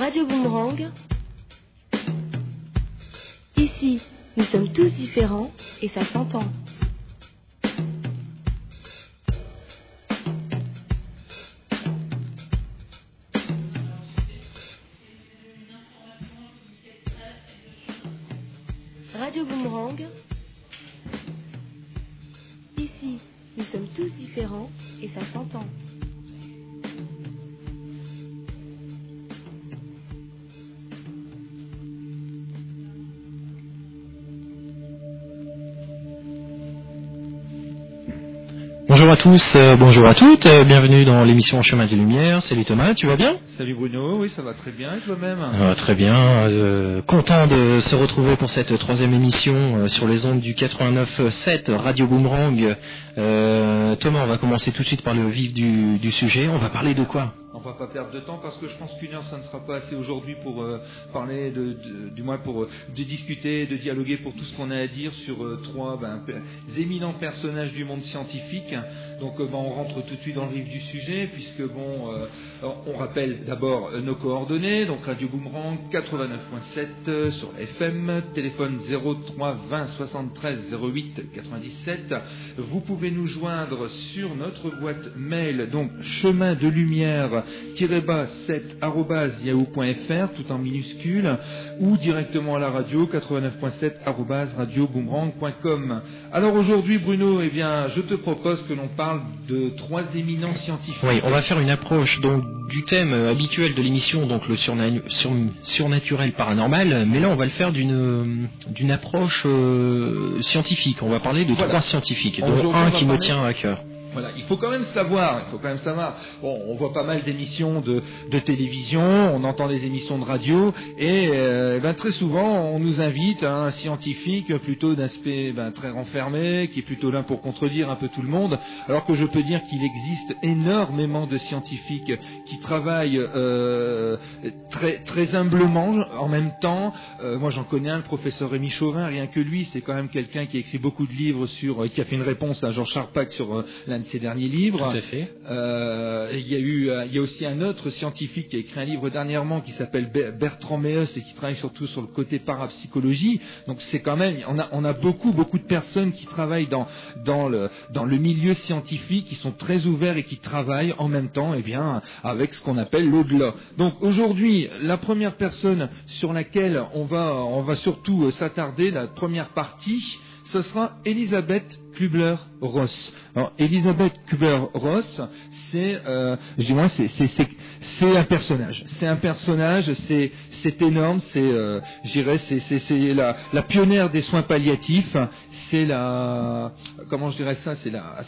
Radio Boomerang. Ici, nous sommes tous différents et ça s'entend. Radio Boomerang. Ici, nous sommes tous différents et ça s'entend. Bonjour à tous, bonjour à toutes, bienvenue dans l'émission Chemin des Lumières. Salut Thomas, tu vas bien ? Salut Bruno, oui ça va très bien et toi-même ? Très bien, content de se retrouver pour cette troisième émission sur les ondes du 89.7 Radio Boomerang. Thomas, on va commencer tout de suite par le vif du sujet. On va parler de quoi ? On va pas perdre de temps parce que je pense qu'une heure ça ne sera pas assez aujourd'hui pour parler du moins pour de discuter, de dialoguer pour tout ce qu'on a à dire sur trois éminents personnages du monde scientifique. Donc on rentre tout de suite dans le vif du sujet puisque on rappelle d'abord nos coordonnées, donc Radio Boomerang 89.7 sur FM, téléphone 03 20 73 08 97. Vous pouvez nous joindre sur notre boîte mail, donc chemin de lumière _7@yahoo.fr tout en minuscule ou directement à la radio 89.7 @radioboomerang.com. Alors aujourd'hui Bruno, eh bien je te propose que l'on parle de trois éminents scientifiques. Oui, on va faire une approche donc du thème habituel de l'émission, donc le surnaturel paranormal, mais là on va le faire d'une approche scientifique. On va parler de trois scientifiques, dont un qui me tient à cœur. Voilà, il faut quand même savoir. Bon, on voit pas mal d'émissions de télévision, on entend des émissions de radio, et très souvent on nous invite à un scientifique plutôt d'aspect très renfermé, qui est plutôt là pour contredire un peu tout le monde, alors que je peux dire qu'il existe énormément de scientifiques qui travaillent très très humblement en même temps. Moi j'en connais un, le professeur Rémi Chauvin, rien que lui, c'est quand même quelqu'un qui a écrit beaucoup de livres qui a fait une réponse à Jean Charpak sur l'un de ses derniers livres. Tout à fait. Il y a aussi un autre scientifique qui a écrit un livre dernièrement qui s'appelle Bertrand Meus et qui travaille surtout sur le côté parapsychologie. Donc c'est quand même, on a beaucoup de personnes qui travaillent dans le milieu scientifique, qui sont très ouverts et qui travaillent en même temps, avec ce qu'on appelle l'au-delà. Donc aujourd'hui, la première personne sur laquelle on va surtout s'attarder, la première partie, ce sera Elisabeth Kubler-Ross. Alors, Elisabeth Kubler-Ross, c'est un personnage. C'est un personnage, c'est énorme, c'est la pionnière des soins palliatifs. C'est la, comment je dirais ça, c'est la.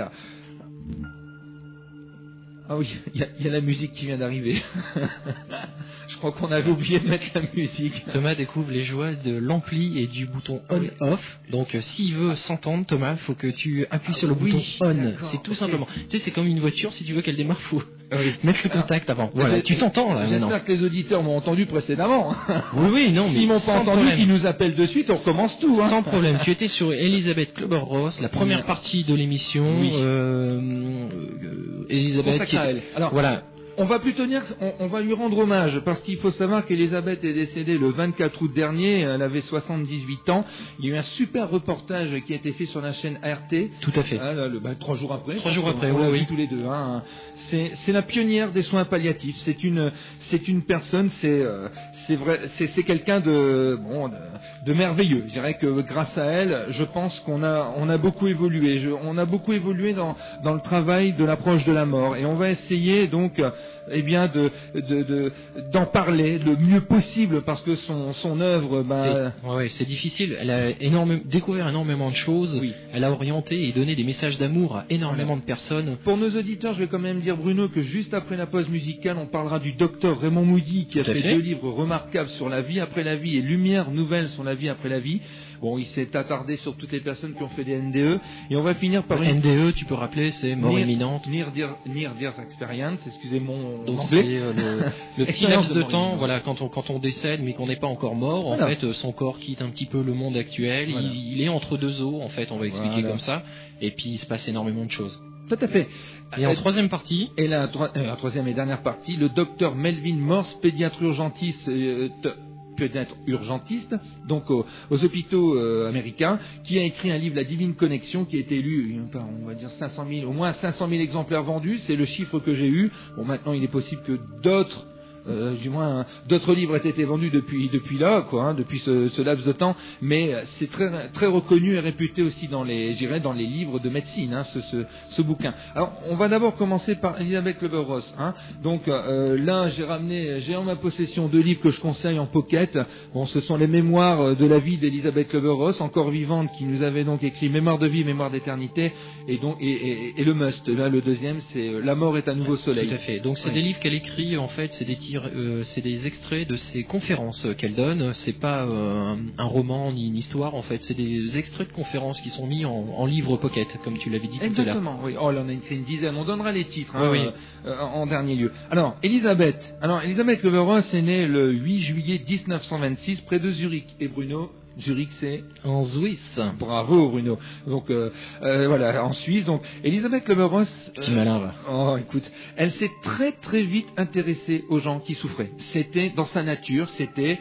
Ah oui, il y a la musique qui vient d'arriver. Je crois qu'on avait oublié de mettre la musique. Thomas découvre les joies de l'ampli et du bouton on-off. Donc s'il veut s'entendre, Thomas, il faut que tu appuies sur le bouton on. D'accord. C'est tout simplement. Tu sais, c'est comme une voiture, si tu veux qu'elle démarre, faut mettre le contact avant. Voilà, tu t'entends là maintenant. J'espère que les auditeurs m'ont entendu précédemment. Oui, non, mais s'ils m'ont pas entendu, qu'ils nous appellent de suite, on recommence tout. Sans problème. Tu étais sur Elisabeth Kubler-Ross, la première partie de l'émission. Oui. Elisabeth. Alors voilà. On va plutôt dire qu'on va lui rendre hommage, parce qu'il faut savoir qu'Elisabeth est décédée le 24 août dernier, elle avait 78 ans. Il y a eu un super reportage qui a été fait sur la chaîne ART. Tout à fait. 3 jours après. 3 jours après, on l'a oui. vu tous les deux. Hein. C'est la pionnière des soins palliatifs. C'est une personne, c'est vrai, c'est quelqu'un de merveilleux. Je dirais que grâce à elle, je pense qu'on a beaucoup évolué. On a beaucoup évolué dans le travail de l'approche de la mort, et on va essayer donc d'en parler le mieux possible, parce que son œuvre, c'est difficile. Elle a découvert énormément de choses. Oui. Elle a orienté et donné des messages d'amour à énormément de personnes. Pour nos auditeurs, je vais quand même dire, Bruno, que juste après la pause musicale, on parlera du docteur Raymond Moody, qui a fait 2 livres remarquables sur la vie après la vie et Lumière nouvelle sur la vie après la vie. Bon, il s'est attardé sur toutes les personnes qui ont fait des NDE, et on va finir par une NDE, tu peux rappeler, c'est mort imminente. Near Death Experience, excusez mon donc anglais. C'est le petit laps de temps, voilà, quand on décède mais qu'on n'est pas encore mort, voilà. En fait, son corps quitte un petit peu le monde actuel, voilà. il est entre deux eaux, en fait, on va expliquer comme ça, et puis il se passe énormément de choses. Tout à fait. Et en troisième partie, et la troisième et dernière partie, le docteur Melvin Morse, pédiatre urgentiste, donc aux hôpitaux américains, qui a écrit un livre, La Divine Connexion, qui a été lu, on va dire 500 000, au moins 500 000 exemplaires vendus, c'est le chiffre que j'ai eu. Bon, maintenant il est possible que d'autres livres aient été vendus depuis là, depuis ce laps de temps, mais c'est très très reconnu et réputé aussi dans les livres de médecine, ce bouquin. Alors, on va d'abord commencer par Elisabeth Kübler-Ross. Donc là, j'ai en ma possession 2 livres que je conseille en pocket. Bon, ce sont les mémoires de la vie d'Elisabeth Kübler-Ross, encore vivante, qui nous avait donc écrit Mémoire de vie, Mémoire d'éternité, et donc et le must. Là, le deuxième, c'est La mort est un nouveau soleil. Tout à fait. Donc c'est des livres qu'elle écrit, en fait, c'est des extraits de ses conférences qu'elle donne. C'est pas un roman ni une histoire, en fait. C'est des extraits de conférences qui sont mis en livre pocket, comme tu l'avais dit tout à l'heure. Exactement, oui. Oh, là, on a écrit une dizaine. On donnera les titres en dernier lieu. Alors, Elisabeth Kübler-Ross est née le 8 juillet 1926 près de Zurich. Et Bruno, Zurich, c'est en Suisse. Bravo, Bruno. Donc voilà, en Suisse. Donc Elisabeth Kübler-Ross. Petit malin, va. Oh, écoute, elle s'est très très vite intéressée aux gens qui souffraient. C'était dans sa nature. C'était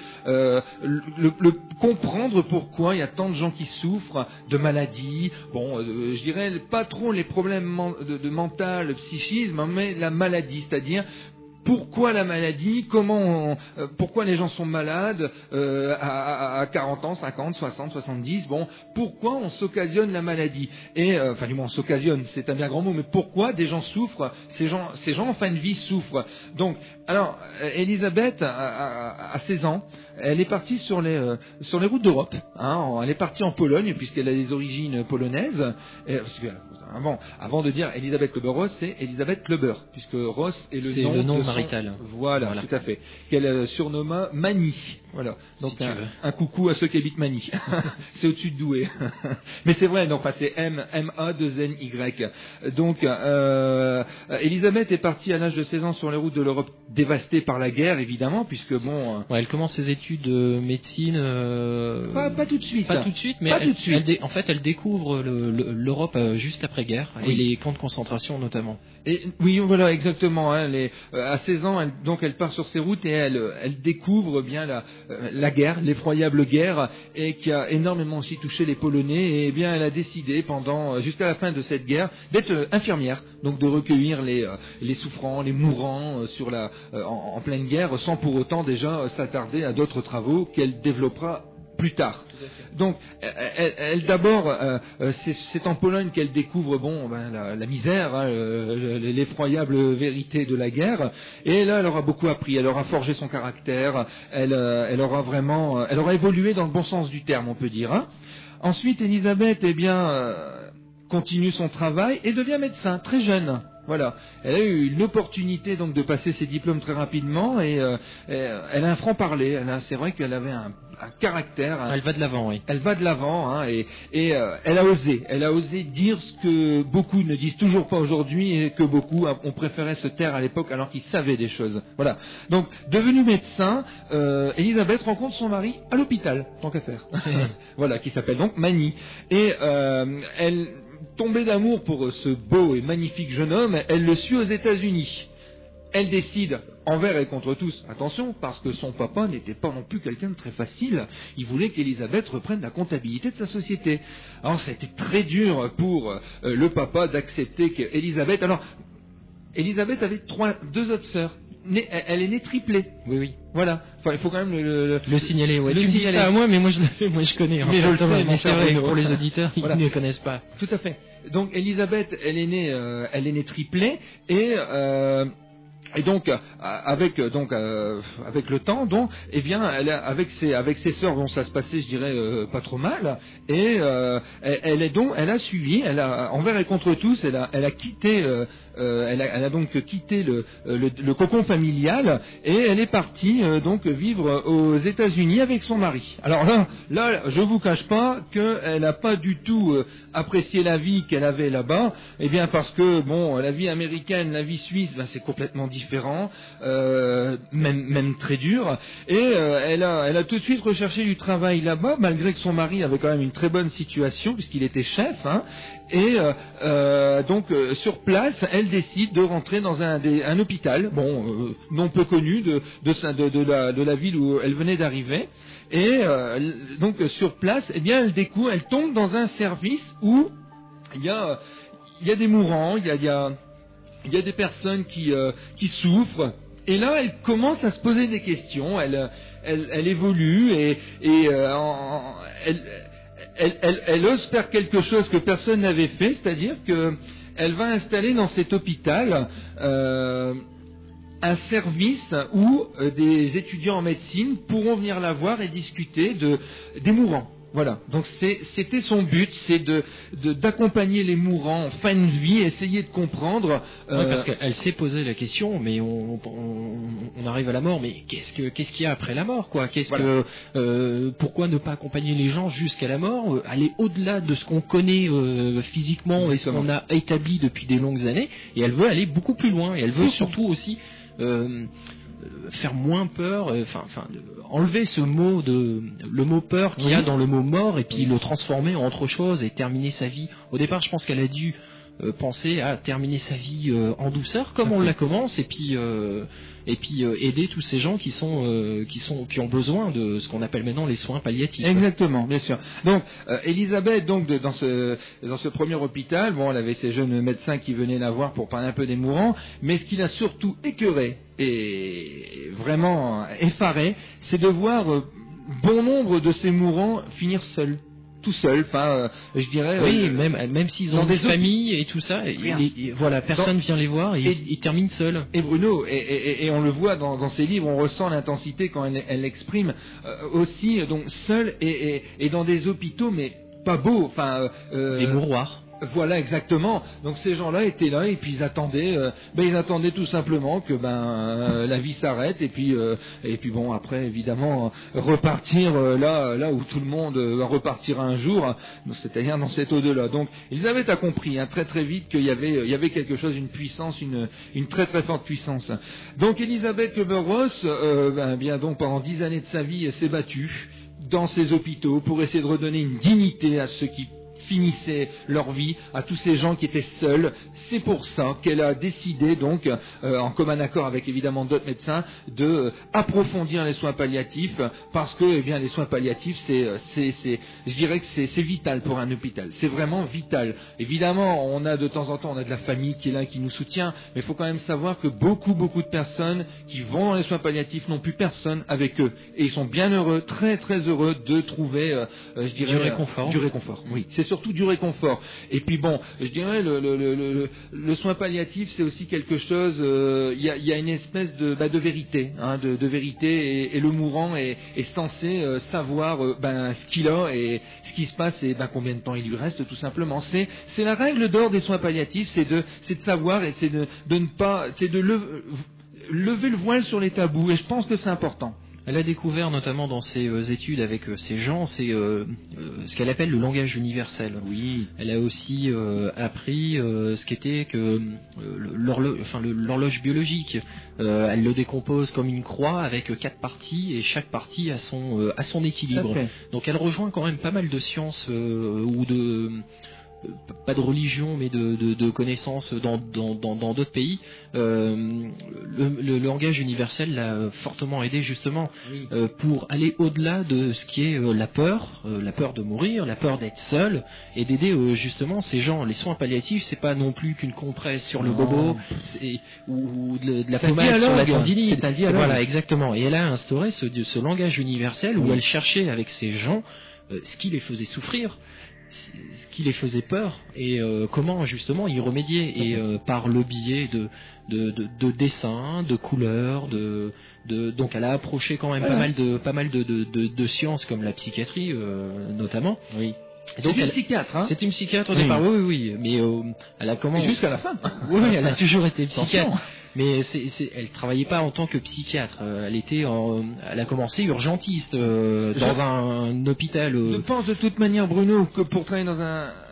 le comprendre pourquoi il y a tant de gens qui souffrent de maladies. Bon, je dirais pas trop les problèmes de mental, le psychisme, mais la maladie, c'est-à-dire pourquoi la maladie, pourquoi les gens sont malades à 40 ans, 50, 60, 70, bon, pourquoi on s'occasionne la maladie? Et enfin du moins on s'occasionne, c'est un bien grand mot, mais pourquoi des gens souffrent, ces gens en fin de vie souffrent. Donc, alors Elisabeth à 16 ans, elle est partie sur les routes d'Europe. Elle est partie en Pologne puisqu'elle a des origines polonaises. Avant de dire Elisabeth Kübler-Ross, c'est Elisabeth Kluber, puisque Ross est le nom marital. Voilà, tout à fait. Qu'elle surnomma Mani. Voilà. Donc si un coucou à ceux qui habitent Mani. C'est au-dessus de Douai. Mais c'est vrai, donc c'est M-A-2-N-Y. Donc Elisabeth est partie à l'âge de 16 ans sur les routes de l'Europe dévastée par la guerre, évidemment, puisque bon. Elle commence ses études de médecine. Pas tout de suite. Pas tout de suite, mais en fait, elle découvre l'Europe juste après-guerre et les camps de concentration notamment. Et oui, voilà, exactement. À 16 ans, elle part sur ces routes et elle découvre bien la guerre, l'effroyable guerre, et qui a énormément aussi touché les Polonais. Et bien, elle a décidé jusqu'à la fin de cette guerre d'être infirmière, donc de recueillir les souffrants, les mourants en pleine guerre, sans pour autant déjà s'attarder à d'autres travaux qu'elle développera plus tard. Donc, elle d'abord, c'est en Pologne qu'elle découvre la misère, l'effroyable vérité de la guerre. Et là, elle aura beaucoup appris. Elle aura forgé son caractère. Elle aura évolué dans le bon sens du terme, on peut dire. Ensuite, Elisabeth, continue son travail et devient médecin très jeune. Voilà, elle a eu une opportunité donc de passer ses diplômes très rapidement et elle a un franc-parler. C'est vrai qu'elle avait un caractère. Elle va de l'avant, oui. Elle va de l'avant et elle a osé dire ce que beaucoup ne disent toujours pas aujourd'hui et que beaucoup ont préféré se taire à l'époque alors qu'ils savaient des choses. Voilà. Donc devenue médecin, Elisabeth rencontre son mari à l'hôpital, tant qu'à faire. Voilà, qui s'appelle donc Mani et elle tombée d'amour pour ce beau et magnifique jeune homme, elle le suit aux États-Unis. Elle décide, envers et contre tous, attention, parce que son papa n'était pas non plus quelqu'un de très facile, il voulait qu'Elisabeth reprenne la comptabilité de sa société. Alors ça a été très dur pour le papa d'accepter qu'Elisabeth... Alors, Elisabeth avait 2 autres sœurs. Elle est née triplée. Oui. Voilà. Enfin, il faut quand même le signaler. Ouais. Tu me dis ça à moi, mais moi je connais. Mais je le sais, mais c'est vrai, pour les auditeurs, ils ne connaissent pas. Tout à fait. Donc Elisabeth, elle est née triplée et donc avec le temps, donc avec ses sœurs, dont ça se passait, je dirais pas trop mal, et elle a suivi, envers et contre tous, elle a quitté elle a donc quitté le cocon familial et elle est partie donc vivre aux États-Unis avec son mari. Alors là, je vous cache pas qu'elle n'a pas du tout apprécié la vie qu'elle avait là-bas, parce que la vie américaine, la vie suisse, c'est complètement différent. différents, même très durs. Et elle a tout de suite recherché du travail là-bas, malgré que son mari avait quand même une très bonne situation puisqu'il était chef. Hein. Et donc sur place, elle décide de rentrer dans un hôpital, non peu connu de la ville où elle venait d'arriver. Et donc sur place, eh bien elle tombe dans un service où il y a des mourants, il y a des personnes qui souffrent. Et là, elle commence à se poser des questions. Elle évolue et elle ose faire quelque chose que personne n'avait fait, c'est-à-dire que elle va installer dans cet hôpital un service où des étudiants en médecine pourront venir la voir et discuter des mourants. Voilà, donc c'était son but, c'est d'accompagner les mourants en fin de vie, essayer de comprendre. Oui, parce qu'elle s'est posé la question, mais on arrive à la mort, mais qu'est-ce qu'il y a après la mort, quoi ? Pourquoi ne pas accompagner les gens jusqu'à la mort, aller au-delà de ce qu'on connaît physiquement et ce qu'on a établi depuis des longues années, et elle veut aller beaucoup plus loin, et elle veut surtout aussi faire moins peur, enlever le mot peur qu'il y a dans le mot mort et puis le transformer en autre chose et terminer sa vie. Au départ, je pense qu'elle a dû penser à terminer sa vie en douceur comme on la commence et puis aider tous ces gens qui ont besoin de ce qu'on appelle maintenant les soins palliatifs. Exactement, bien sûr. Donc Elisabeth, dans ce premier hôpital, elle avait ces jeunes médecins qui venaient la voir pour parler un peu des mourants, mais ce qui l'a surtout écœuré et vraiment effaré, c'est de voir bon nombre de ces mourants finir seuls. Tout seul, je dirais. Oui, même s'ils ont des familles et tout ça, personne vient les voir et ils terminent seuls. Et Bruno, et on le voit dans ses livres, on ressent l'intensité quand elle l'exprime aussi, donc seul et dans des hôpitaux, mais pas beaux, des mouroirs. Voilà, exactement. Donc ces gens-là étaient là et puis ils attendaient tout simplement que la vie s'arrête et puis après évidemment repartir là où tout le monde va repartir un jour, c'est-à-dire dans cet au-delà. Donc Elisabeth a compris très très vite qu'il y avait quelque chose, une puissance, une très très forte puissance. Donc Elisabeth Kübler-Ross, donc pendant 10 années de sa vie, s'est battue dans ces hôpitaux pour essayer de redonner une dignité à ceux qui finissaient leur vie, à tous ces gens qui étaient seuls. C'est pour ça qu'elle a décidé, donc, en commun accord avec évidemment d'autres médecins, de approfondir les soins palliatifs, parce que les soins palliatifs, je dirais que c'est vital pour un hôpital. C'est vraiment vital. Évidemment, on a de temps en temps, on a de la famille qui est là, qui nous soutient, mais il faut quand même savoir que beaucoup de personnes qui vont dans les soins palliatifs n'ont plus personne avec eux. Et ils sont bien heureux, très très heureux de trouver, du réconfort. Du réconfort, oui. C'est surtout du réconfort. Et puis je dirais le soin palliatif, c'est aussi quelque chose. Il y a une espèce de vérité, de vérité, et le mourant est censé savoir ce qu'il a et ce qui se passe et combien de temps il lui reste, tout simplement. C'est la règle d'or des soins palliatifs, c'est de savoir et c'est de ne pas, c'est de lever le voile sur les tabous. Et je pense que c'est important. Elle a découvert notamment dans ses études avec ces gens, c'est ce qu'elle appelle le langage universel. Oui. Elle a aussi appris ce qu'était que l'horloge biologique. Elle le décompose comme une croix avec 4 parties et chaque partie a son équilibre. Donc elle rejoint quand même pas mal de sciences ou de pas de religion mais de connaissances dans d'autres pays. Le langage universel l'a fortement aidé justement pour aller au-delà de ce qui est la peur de mourir, la peur d'être seul, et d'aider justement ces gens. Les soins palliatifs, c'est pas non plus qu'une compresse sur le bobo ou de la pommade sur la tendinite. C'est un dialogue. Voilà, exactement. Et elle a instauré ce langage universel où elle cherchait avec ces gens ce qui les faisait souffrir, ce qui les faisait peur et comment justement y remédier, et par le biais de dessins, de couleurs, donc elle a approché quand même pas mal de sciences comme la psychiatrie notamment. Oui. Donc c'est une psychiatre, hein. C'est une psychiatre au départ, oui, mais elle a commencé jusqu'à la fin. Oui, elle a toujours été psychiatre. Mais elle travaillait pas en tant que psychiatre. Elle a commencé urgentiste dans un hôpital. Je pense de toute manière, Bruno, que pour travailler dans un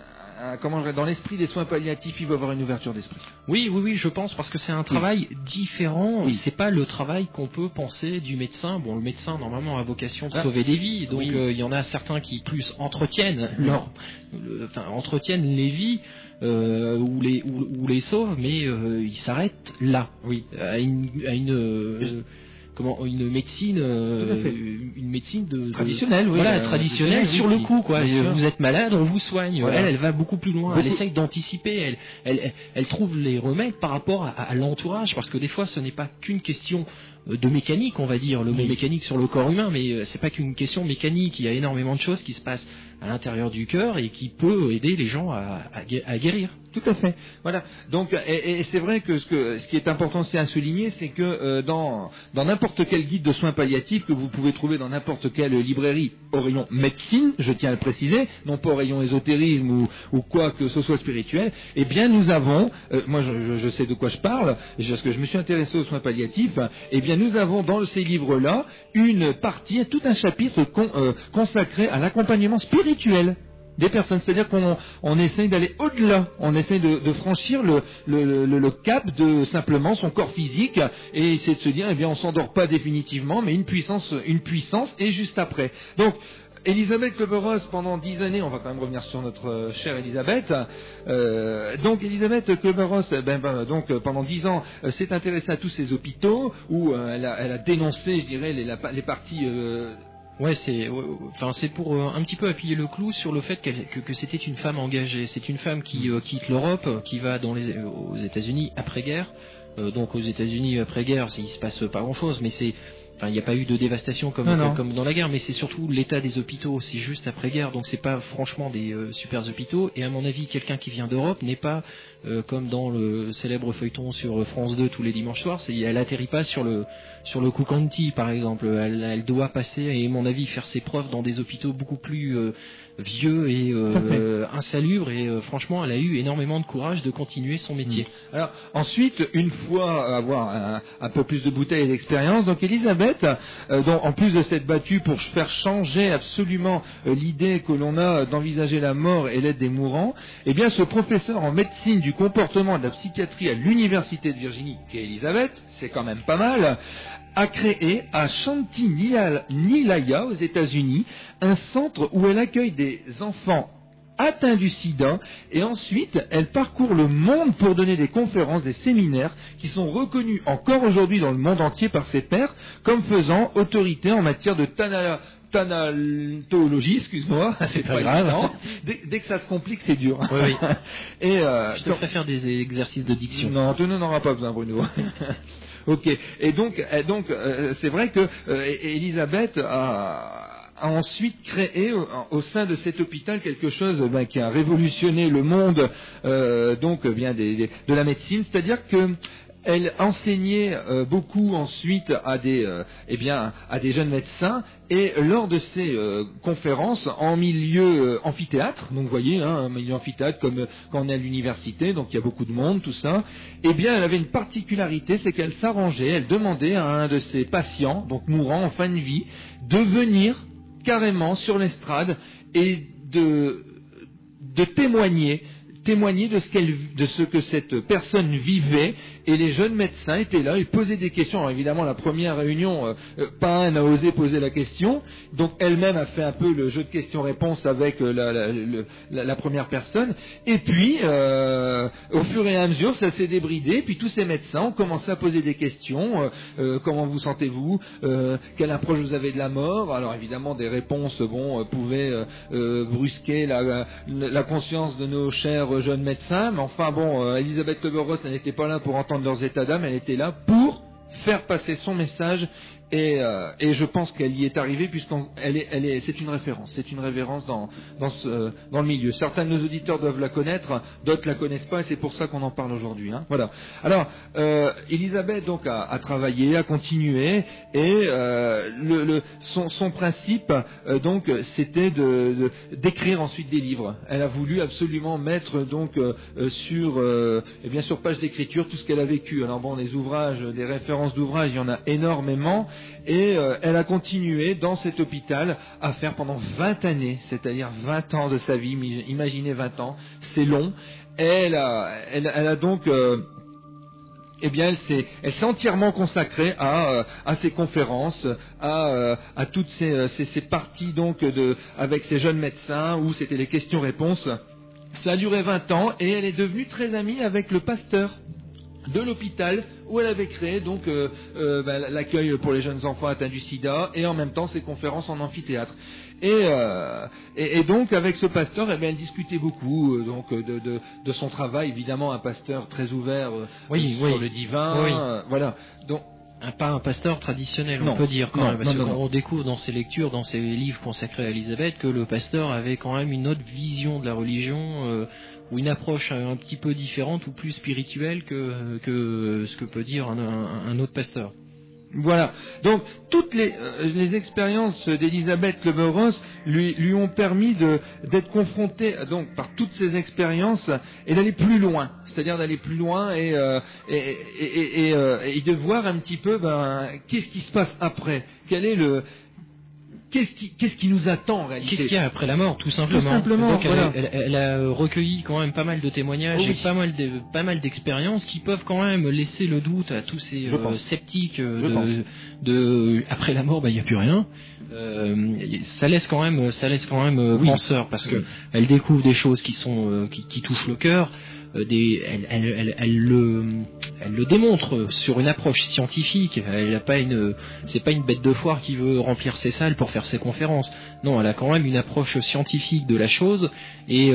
dans l'esprit des soins palliatifs, il va y avoir une ouverture d'esprit. Oui, je pense, parce que c'est un travail différent. Oui. C'est pas le travail qu'on peut penser du médecin. Bon, le médecin normalement a vocation de sauver des vies, donc il y en a certains qui plus entretiennent entretiennent les vies ou les sauvent, mais ils s'arrêtent là. Oui. À une médecine, une médecine traditionnelle, traditionnelle sur le coup, quoi. Vous êtes malade, on vous soigne. Voilà. Elle va beaucoup plus loin. Elle essaye d'anticiper. Elle trouve les remèdes par rapport à l'entourage, parce que des fois, ce n'est pas qu'une question de mécanique, on va dire, le mot mécanique sur le corps humain, mais c'est pas qu'une question mécanique. Il y a énormément de choses qui se passent à l'intérieur du cœur et qui peut aider les gens à guérir. Tout à fait. Voilà. Donc, et c'est vrai que ce qui est important aussi à souligner, c'est que dans n'importe quel guide de soins palliatifs que vous pouvez trouver dans n'importe quelle librairie au rayon médecine, je tiens à le préciser, non pas au rayon ésotérisme ou quoi que ce soit spirituel, eh bien nous avons, moi je sais de quoi je parle, parce que je me suis intéressé aux soins palliatifs, eh bien nous avons dans ces livres-là une partie, tout un chapitre consacré à l'accompagnement spirituel des personnes, c'est-à-dire qu'on essaye d'aller au-delà, on essaye de franchir le cap de simplement son corps physique et essayer de se dire, eh bien on s'endort pas définitivement, mais une puissance est juste après. Donc Elisabeth Kübler-Ross, pendant 10 années, on va quand même revenir sur notre chère Elisabeth. Donc Elisabeth Kübler-Ross, donc pendant 10 ans, s'est intéressée à tous ces hôpitaux où elle a dénoncé, je dirais, les parties. C'est pour un petit peu appuyer le clou sur le fait que c'était une femme engagée. C'est une femme qui quitte l'Europe, qui va aux États-Unis après-guerre. Donc aux États-Unis après-guerre, il se passe pas grand-chose, mais il n'y a pas eu de dévastation comme dans la guerre, mais c'est surtout l'état des hôpitaux, c'est juste après-guerre, donc c'est pas franchement des super hôpitaux. Et à mon avis, quelqu'un qui vient d'Europe n'est pas comme dans le célèbre feuilleton sur France 2 tous les dimanches soirs. Elle atterrit pas sur le Cook-County par exemple. Elle doit passer, et à mon avis, faire ses preuves dans des hôpitaux beaucoup plus vieux et insalubres. Et franchement, elle a eu énormément de courage de continuer son métier. Alors ensuite, une fois avoir un peu plus de bouteilles et d'expérience, donc Elisabeth, en plus de s'être battue pour faire changer absolument l'idée que l'on a d'envisager la mort et l'aide des mourants, eh bien ce professeur en médecine du comportement et de la psychiatrie à l'université de Virginie, qui est Elisabeth, c'est quand même pas mal, a créé à Shanti-Nilaya aux États-Unis un centre où elle accueille des enfants atteints du sida, et ensuite elle parcourt le monde pour donner des conférences, des séminaires qui sont reconnus encore aujourd'hui dans le monde entier par ses pairs comme faisant autorité en matière de thanatologie, excuse-moi, c'est pas grave. Dès que ça se complique, c'est dur. Oui. Et je te ferai faire des exercices de diction. Non, tu n'en auras pas besoin, Bruno. Ok. Et donc, c'est vrai que Elisabeth a ensuite créé au sein de cet hôpital quelque chose qui a révolutionné le monde de la médecine, c'est-à-dire que elle enseignait beaucoup ensuite à des jeunes médecins, et lors de ces conférences en milieu amphithéâtre, donc vous voyez, un milieu amphithéâtre comme quand on est à l'université, donc il y a beaucoup de monde, tout ça, eh bien elle avait une particularité, c'est qu'elle s'arrangeait, elle demandait à un de ses patients, donc mourant en fin de vie, de venir carrément sur l'estrade et de témoigner de ce que cette personne vivait, et les jeunes médecins étaient là, ils posaient des questions. Alors évidemment, la première réunion, pas un n'a osé poser la question, donc elle-même a fait un peu le jeu de questions-réponses avec la première personne, et puis au fur et à mesure, ça s'est débridé, puis tous ces médecins ont commencé à poser des questions, comment vous sentez-vous, quelle approche vous avez de la mort. Alors évidemment, des réponses pouvaient brusquer la conscience de nos chers jeunes médecins, mais enfin Elisabeth Kübler-Ross, elle n'était pas là pour entendre leurs états d'âme, elle était là pour faire passer son message, et je pense qu'elle y est arrivée, c'est une référence dans le milieu. Certains de nos auditeurs doivent la connaître, d'autres la connaissent pas, et c'est pour ça qu'on en parle aujourd'hui. Voilà. Alors, Elisabeth donc a travaillé, a continué, et son principe c'était d'écrire ensuite des livres. Elle a voulu absolument mettre sur page d'écriture tout ce qu'elle a vécu. Alors les ouvrages, des références d'ouvrages, il y en a énormément. et elle a continué dans cet hôpital à faire pendant 20 années, c'est-à-dire 20 ans de sa vie. Imaginez 20 ans, c'est long. Elle a donc elle s'est entièrement consacrée à ces conférences, à toutes ces parties donc avec ces jeunes médecins où c'était les questions-réponses. Ça a duré 20 ans et elle est devenue très amie avec le pasteur de l'hôpital où elle avait créé donc l'accueil pour les jeunes enfants atteints du sida et en même temps ses conférences en amphithéâtre. Et donc avec ce pasteur, elle discutait beaucoup de son travail, évidemment un pasteur très ouvert sur le divin, voilà. Donc pas un pasteur traditionnel, on peut dire quand même, parce qu'on découvre dans ses lectures, dans ses livres consacrés à Élisabeth, que le pasteur avait quand même une autre vision de la religion, ou une approche un petit peu différente ou plus spirituelle que ce que peut dire un autre pasteur. Voilà. Donc toutes les expériences d'Élisabeth Lebeuros lui ont permis d'être confrontée donc par toutes ces expériences et d'aller plus loin, c'est-à-dire d'aller plus loin et de voir un petit peu qu'est-ce qui se passe après, Qu'est-ce qui nous attend en réalité? Qu'est-ce qu'il y a après la mort, tout simplement. Tout simplement. Donc voilà. elle a recueilli quand même pas mal de témoignages et pas mal d'expériences qui peuvent quand même laisser le doute à tous ces sceptiques après la mort, il n'y a plus rien. Ça laisse quand même penseur parce que elle découvre des choses qui sont qui touchent le cœur. Elle le démontre sur une approche scientifique. C'est pas une bête de foire qui veut remplir ses salles pour faire ses conférences. Non, elle a quand même une approche scientifique de la chose et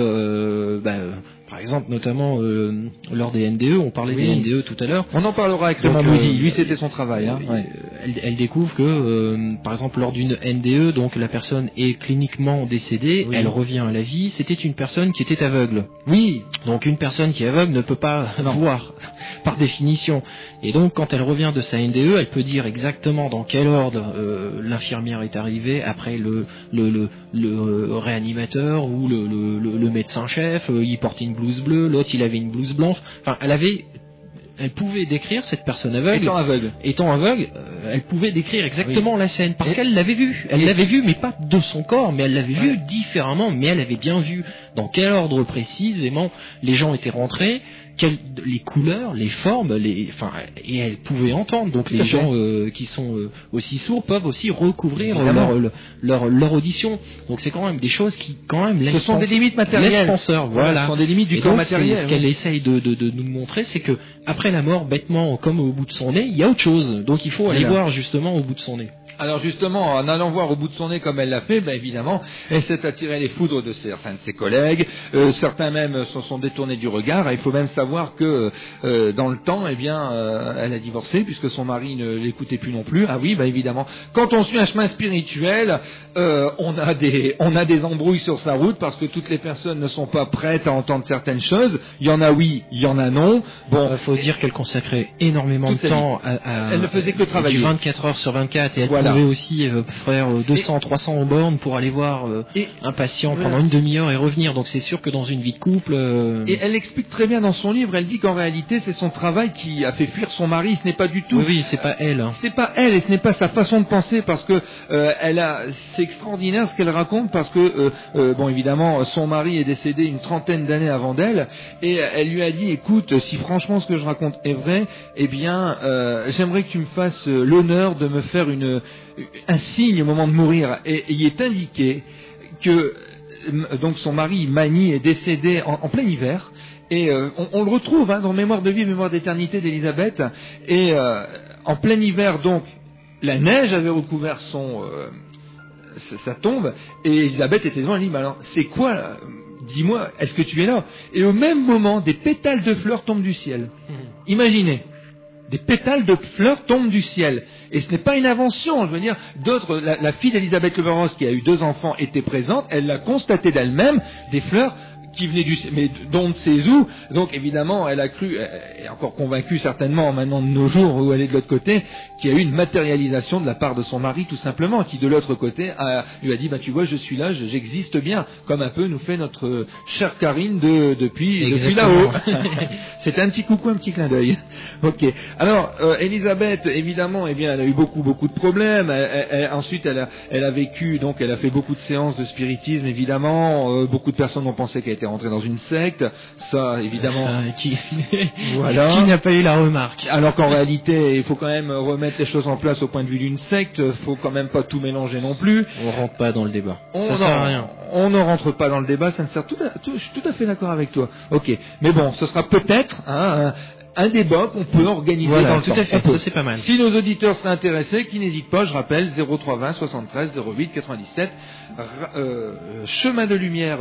par exemple, notamment lors des NDE, on parlait des NDE tout à l'heure. On en parlera avec Raymond Moody. Lui, c'était son travail. Elle découvre que, par exemple, lors d'une NDE, donc la personne est cliniquement décédée, elle revient à la vie. C'était une personne qui était aveugle. Oui. Donc une personne qui est aveugle ne peut pas voir, par définition. Et donc, quand elle revient de sa NDE, elle peut dire exactement dans quel ordre l'infirmière est arrivée, après le réanimateur ou le médecin-chef, il portait une blouse bleue, l'autre il avait une blouse blanche. Enfin, elle pouvait décrire cette personne aveugle. Étant aveugle, elle pouvait décrire exactement la scène parce qu'elle l'avait vue. Elle l'avait vue, mais pas de son corps, mais elle l'avait vue différemment. Mais elle avait bien vu dans quel ordre précisément les gens étaient rentrés, les couleurs, les formes, et elle pouvait entendre. Donc les gens qui sont aussi sourds peuvent aussi recouvrir leur audition. Donc c'est quand même des choses qui quand même laissent. Ce sont des limites matérielles. Voilà. Ce sont des limites du corps matériel. Ce qu'elle essaye de nous montrer, c'est que après la mort, bêtement comme au bout de son nez, il y a autre chose. Donc il faut aller voir justement au bout de son nez. Alors justement, en allant voir au bout de son nez comme elle l'a fait, évidemment, elle s'est attirée les foudres de certains de ses collègues. Certains même se sont détournés du regard. Il faut même savoir que dans le temps, elle a divorcé puisque son mari ne l'écoutait plus non plus. Ah oui, évidemment. Quand on suit un chemin spirituel, on a des embrouilles sur sa route parce que toutes les personnes ne sont pas prêtes à entendre certaines choses. Il y en a oui, il y en a non. Bon, il faut dire qu'elle consacrait énormément de temps à elle ne faisait que travailler. 24 heures sur 24 et elle pouvait aussi faire 200, 300 bornes pour aller voir un patient pendant une demi-heure et revenir. Donc c'est sûr que dans une vie de couple... Et elle explique très bien dans son livre, elle dit qu'en réalité c'est son travail qui a fait fuir son mari, ce n'est pas du tout... Oui, c'est pas elle. C'est pas elle et ce n'est pas sa façon de penser parce que c'est extraordinaire ce qu'elle raconte parce que, évidemment, son mari est décédé une trentaine d'années avant d'elle et elle lui a dit, écoute, si franchement ce que je raconte est vrai, j'aimerais que tu me fasses l'honneur de me faire un signe au moment de mourir. Et il est indiqué que donc son mari Mani est décédé en plein hiver et on le retrouve dans Mémoire de vie, Mémoire d'éternité d'Élisabeth et en plein hiver donc la neige avait recouvert sa tombe et Élisabeth était devant, elle dit alors c'est quoi là ? Dis-moi, est-ce que tu es là ? Et au même moment des pétales de fleurs tombent du ciel. Imaginez. Des pétales de fleurs tombent du ciel. Et ce n'est pas une invention, je veux dire, la fille d'Élisabeth Lebeuros, qui a eu 2 enfants, était présente, elle l'a constaté d'elle-même, des fleurs qui venait mais d'on ne sait où. Donc évidemment, elle a cru, elle est encore convaincue certainement maintenant de nos jours où elle est de l'autre côté, qu'il y a eu une matérialisation de la part de son mari tout simplement, qui de l'autre côté lui a dit tu vois, je suis là, j'existe bien, comme un peu nous fait notre chère Karine depuis là-haut. C'était un petit coucou, un petit clin d'œil. Ok. Alors Elisabeth, évidemment, eh bien, elle a eu beaucoup de problèmes. Ensuite, elle a vécu, donc elle a fait beaucoup de séances de spiritisme, évidemment. Beaucoup de personnes ont pensé qu'elle était rentrée dans une secte. Ça, évidemment. Voilà. Qui n'a pas eu la remarque? Alors qu'en réalité, il faut quand même remettre les choses en place au point de vue d'une secte. Il faut quand même pas tout mélanger non plus. On rentre pas dans le débat. Ça sert à rien. On ne rentre pas dans le débat. Ça ne sert je suis tout à fait d'accord avec toi. Ok. Mais bon, ce sera peut-être un débat qu'on peut organiser dans le temps. Tout à fait, ça c'est pas mal. Si nos auditeurs seraient intéressés, qu'ils n'hésitent pas, je rappelle, 0320 73 08 97, chemin de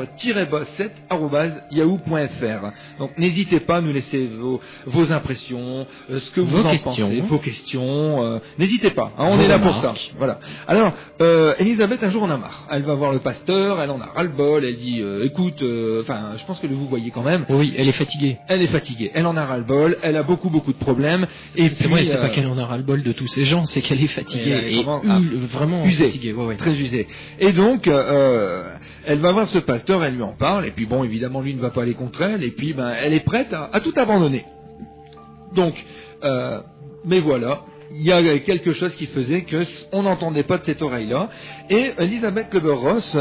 lumière-7@yahoo.fr. Donc n'hésitez pas à nous laisser vos impressions, ce que vous en pensez, vos questions, n'hésitez pas, on est là pour ça. Voilà. Alors, Elisabeth, un jour en a marre. Elle va voir le pasteur, elle en a ras-le-bol, elle dit, écoute, je pense que vous voyez quand même. Oui, elle est fatiguée. Elle en a ras-le-bol. Elle a beaucoup de problèmes. Et c'est vrai, c'est pas qu'elle en a ras-le-bol de tous ces gens, c'est qu'elle est fatiguée vraiment usée, fatiguée, très usée. Et donc, elle va voir ce pasteur, elle lui en parle, et puis bon, évidemment, lui ne va pas aller contre elle, et puis elle est prête à tout abandonner. Donc, mais voilà. Il y a quelque chose qui faisait qu'on n'entendait pas de cette oreille-là. Et Elisabeth Kleber-Ross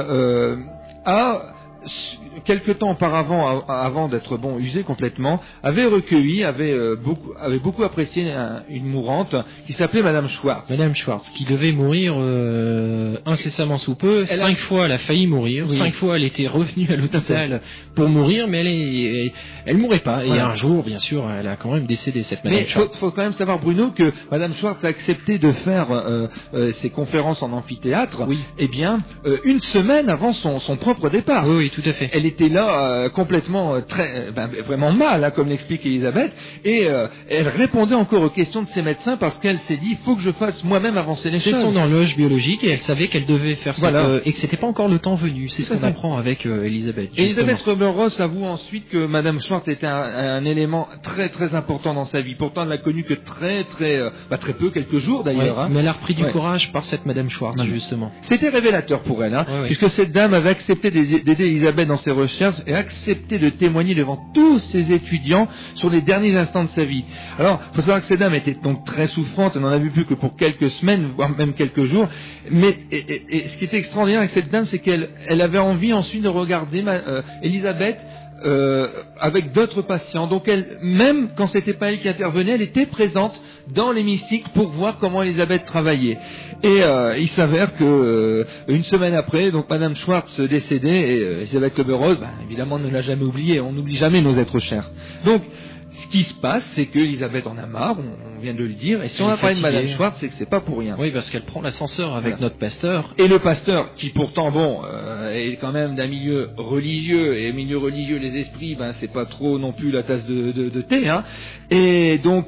a quelque temps auparavant, avant d'être usée complètement, avait recueilli, avait beaucoup apprécié une mourante qui s'appelait Madame Schwartz. Madame Schwartz, qui devait mourir incessamment sous peu. 5 fois, elle a failli mourir. Oui. 5 fois, elle était revenue à l'hôpital pour mourir, mais elle mourait pas. Voilà. Et un jour, bien sûr, elle a quand même décédé, cette Madame Schwartz. Mais faut quand même savoir, Bruno, que Madame Schwartz a accepté de faire ses conférences en amphithéâtre. Oui. Eh bien, une semaine avant son propre départ. Oui, tout à fait. Elle était là complètement vraiment mal, comme l'explique Elisabeth, et elle répondait encore aux questions de ses médecins parce qu'elle s'est dit, il faut que je fasse moi-même avancer les choses. C'est son horloge biologique et elle savait qu'elle devait faire ça, et que c'était pas encore le temps venu. C'est ce qu'on apprend avec Elisabeth. Elisabeth Kleber-Ross avoue ensuite que Madame Schwartz était un élément très très important dans sa vie. Pourtant, elle n'a connu que très peu, quelques jours d'ailleurs. Ouais, mais elle a repris du courage par cette Madame Schwartz, justement. C'était révélateur pour elle, puisque cette dame avait accepté d'aider Elisabeth dans ses recherches et accepté de témoigner devant tous ses étudiants sur les derniers instants de sa vie. Alors, il faut savoir que cette dame était donc très souffrante, elle n'en a vu plus que pour quelques semaines, voire même quelques jours, mais et ce qui était extraordinaire avec cette dame, c'est qu'elle avait envie ensuite de regarder Elisabeth avec d'autres patients. Donc elle, même quand c'était pas elle qui intervenait, elle était présente dans l'hémicycle pour voir comment Elisabeth travaillait. Et il s'avère que une semaine après, donc Madame Schwartz décédait, et Elisabeth Kleber-Ross, évidemment, ne l'a jamais oublié. On n'oublie jamais nos êtres chers. Donc ce qui se passe, c'est que Elisabeth en a marre, on vient de le dire, et si on a parlé de Madame Schwartz, c'est que c'est pas pour rien. Oui, parce qu'elle prend l'ascenseur avec notre pasteur. Et le pasteur, qui pourtant, est quand même d'un milieu religieux, et milieu religieux, les esprits, c'est pas trop non plus la tasse de thé, et donc,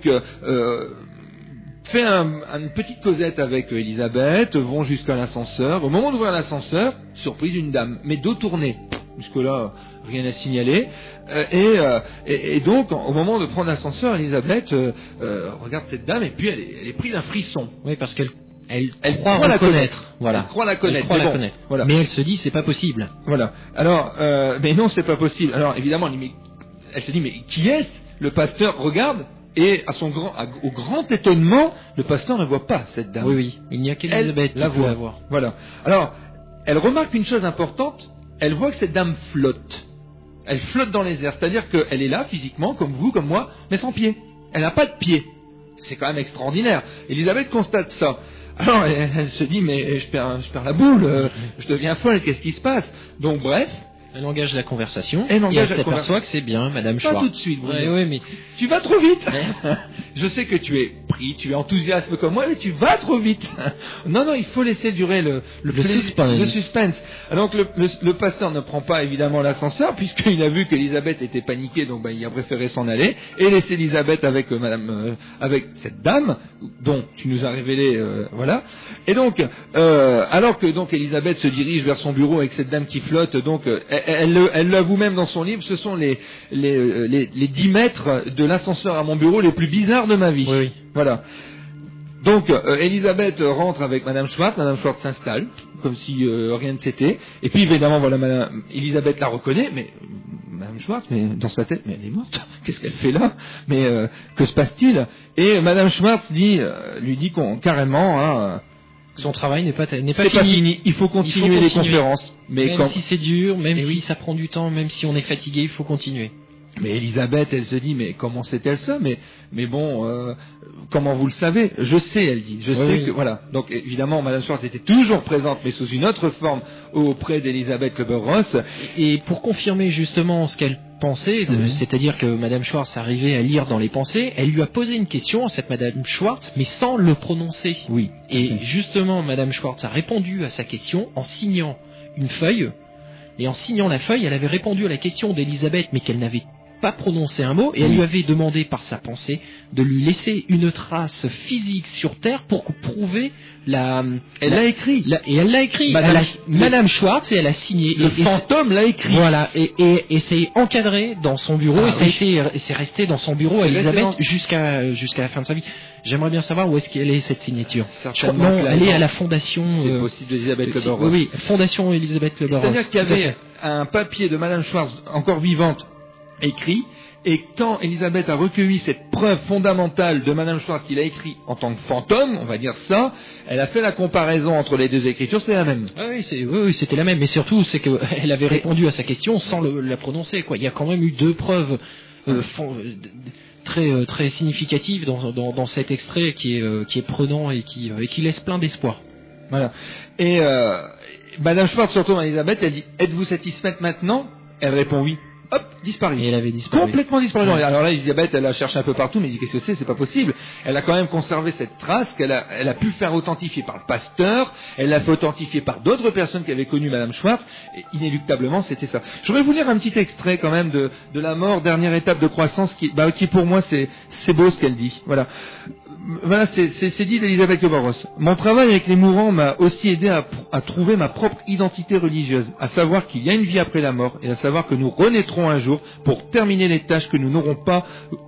fait une petite causette avec Elisabeth, vont jusqu'à l'ascenseur. Au moment d'ouvrir l'ascenseur, surprise, une dame, mais dos tourné. Jusque-là, rien à signaler. Et donc, au moment de prendre l'ascenseur, Elisabeth regarde cette dame et puis elle est prise d'un frisson. Oui, parce qu'elle croit la connaître. Voilà. Elle croit la connaître. Voilà. Mais elle se dit, c'est pas possible. Voilà. Alors, mais non, c'est pas possible. Alors, évidemment, elle se dit, mais qui est-ce? Le pasteur regarde. Et au grand étonnement, le pasteur ne voit pas cette dame. Oui. Il n'y a qu'Elisabeth qui peut la voir. Voilà. Alors, elle remarque une chose importante. Elle voit que cette dame flotte. Elle flotte dans les airs. C'est-à-dire qu'elle est là, physiquement, comme vous, comme moi, mais sans pied. Elle n'a pas de pied. C'est quand même extraordinaire. Elisabeth constate ça. Alors, elle se dit, mais je perds la boule. Je deviens folle. Qu'est-ce qui se passe? Donc, bref. Elle engage la conversation. Elle s'aperçoit que c'est bien Madame Schwartz. Pas tout de suite, Bruno. Oui, mais tu vas trop vite. Je sais que tu es pris, tu es enthousiaste comme moi, mais tu vas trop vite. Non, il faut laisser durer le suspense. Donc le pasteur ne prend pas évidemment l'ascenseur, puisqu'il a vu qu'Elisabeth était paniquée, donc il a préféré s'en aller, et laisser Elisabeth avec avec cette dame, dont tu nous as révélé, voilà. Et donc, alors que donc Elisabeth se dirige vers son bureau avec cette dame qui flotte, donc elle l'avoue même dans son livre, ce sont les 10 mètres de l'ascenseur à mon bureau les plus bizarres de ma vie. Oui. Voilà. Donc Elisabeth rentre avec Madame Schwartz s'installe comme si rien ne s'était, et puis évidemment voilà, Elisabeth la reconnaît, mais Madame Schwartz, mais dans sa tête, mais elle est morte, qu'est-ce qu'elle fait là, mais que se passe-t-il? Et Madame Schwartz lui dit carrément, son travail n'est pas fini. Il faut continuer les conférences. Même si c'est dur, même si ça prend du temps, même si on est fatigué, il faut continuer. Mais Elisabeth, elle se dit, mais comment sait-elle ça? Mais bon, comment vous le savez? Je sais, elle dit. Je sais que voilà. Donc évidemment, Madame Schwartz était toujours présente, mais sous une autre forme auprès d'Elisabeth Kübler-Ross. Et pour confirmer justement ce qu'elle pensait, c'est-à-dire que Madame Schwartz arrivait à lire dans les pensées, elle lui a posé une question à cette Madame Schwartz, mais sans le prononcer. Oui. Et justement, Madame Schwartz a répondu à sa question en signant une feuille. Et en signant la feuille, elle avait répondu à la question d'Elisabeth, mais qu'elle n'avait pas prononcé un mot, et elle lui avait demandé par sa pensée de lui laisser une trace physique sur Terre pour prouver Elle l'a écrit. Et elle l'a écrit. Madame Schwartz, et elle a signé. Le fantôme l'a écrit. Voilà, et c'est encadré dans son bureau, et c'est resté dans son bureau à Elisabeth jusqu'à la fin de sa vie. J'aimerais bien savoir où est-ce qu'elle est, cette signature. Non, elle est à la fondation... C'est possible d'Elisabeth Kübler-Ross. Oui, fondation Elisabeth Kübler-Ross. C'est-à-dire qu'il y avait un papier de Madame Schwartz, encore vivante, écrit, et quand Elisabeth a recueilli cette preuve fondamentale de Madame Schwartz qu'il a écrit en tant que fantôme, on va dire ça, elle a fait la comparaison entre les deux écritures, c'est la même. Oui, c'était la même, mais surtout c'est qu'elle avait répondu à sa question sans la prononcer, quoi. Il y a quand même eu 2 preuves très significatives dans cet extrait qui est prenant et qui laisse plein d'espoir. Voilà. Et Madame Schwartz se retourne à Elisabeth, elle dit, êtes-vous satisfaite maintenant? Elle répond oui. Hop, disparu. Et elle avait disparu. Complètement disparu. Ouais. Alors là, Elisabeth, elle a cherché un peu partout, mais elle dit, qu'est-ce que c'est pas possible. Elle a quand même conservé cette trace elle a pu faire authentifier par le pasteur, elle l'a fait authentifier par d'autres personnes qui avaient connu Madame Schwartz, et inéluctablement, c'était ça. Je voudrais vous lire un petit extrait quand même de la mort, dernière étape de croissance, qui pour moi, c'est beau ce qu'elle dit. Voilà. Voilà, c'est dit d'Elisabeth Kübler-Ross. Mon travail avec les mourants m'a aussi aidé à trouver ma propre identité religieuse, à savoir qu'il y a une vie après la mort, et à savoir que nous renaîtrons un jour pour terminer les tâches que nous n'aurons pas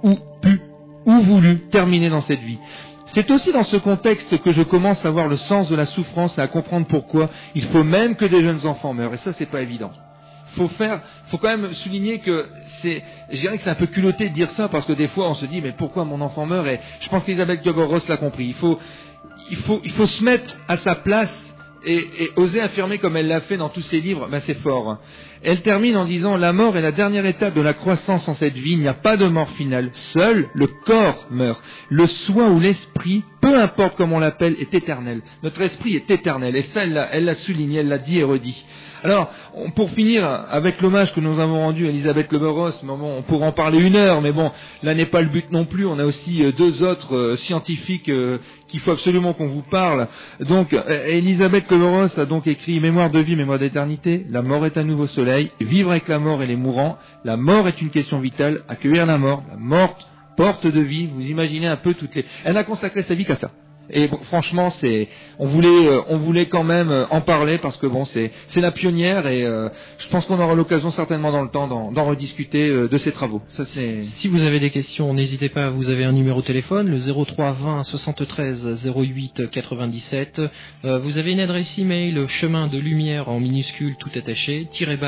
ou voulu terminer dans cette vie. C'est aussi dans ce contexte que je commence à voir le sens de la souffrance et à comprendre pourquoi il faut même que des jeunes enfants meurent, et ça c'est pas évident. Faut quand même souligner que je dirais que c'est un peu culotté de dire ça, parce que des fois on se dit mais pourquoi mon enfant meurt, et je pense qu'Elisabeth Kübler-Ross l'a compris. Il faut se mettre à sa place et oser affirmer comme elle l'a fait dans tous ses livres, c'est fort. Elle termine en disant, la mort est la dernière étape de la croissance en cette vie, il n'y a pas de mort finale, seul le corps meurt. Le soi ou l'esprit, peu importe comment on l'appelle, est éternel. Notre esprit est éternel, et ça elle l'a souligné, elle l'a dit et redit. Alors, pour finir avec l'hommage que nous avons rendu à Elisabeth Kübler-Ross, on pourra en parler 1 heure, mais bon, là n'est pas le but non plus. On a aussi 2 autres scientifiques qu'il faut absolument qu'on vous parle. Donc, Elisabeth Kübler-Ross a donc écrit Mémoire de vie, mémoire d'éternité. La mort est un nouveau soleil. Vivre avec la mort et les mourants. La mort est une question vitale. Accueillir la mort. La mort, porte de vie. Vous imaginez un peu Elle a consacré sa vie qu'à ça. Et bon, franchement, on voulait quand même en parler, parce que bon, c'est la pionnière, et je pense qu'on aura l'occasion certainement dans le temps d'en rediscuter de ses travaux. Ça, si vous avez des questions, n'hésitez pas, vous avez un numéro de téléphone, le 03 20 73 08 97. Vous avez une adresse email, chemin de lumière en minuscule tout attaché,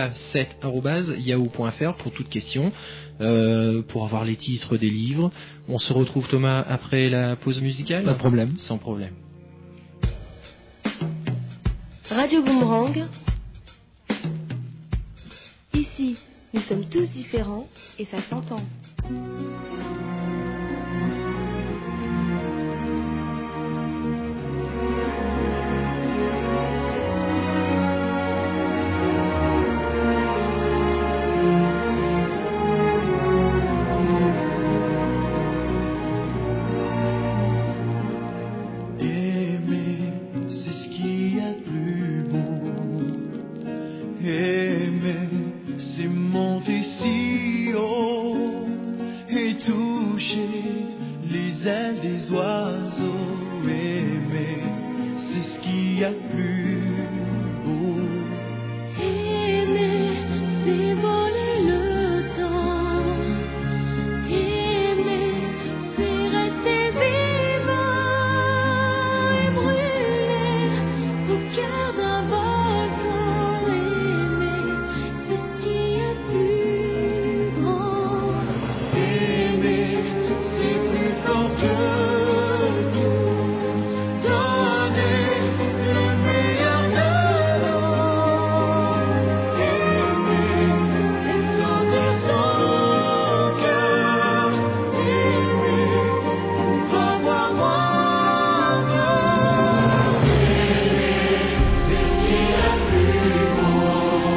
_7@yahoo.fr pour toute question. Pour avoir les titres des livres. On se retrouve, Thomas, après la pause musicale. Pas de problème. Sans problème. Radio Boomerang. Ici, nous sommes tous différents et ça s'entend. y a plus beau? Aimer, c'est voler le temps. Aimer, c'est rester vivant et brûler au cœur d'un volcan. Aimer, c'est ce qu'il y a de plus grand. Aimer, c'est plus fort que tout. Donner le meilleur de l'autre. Aimer, et sauver son cœur. Aimer, pour avoir moins peur. Aimer, c'est ce qu'il y a de plus beau.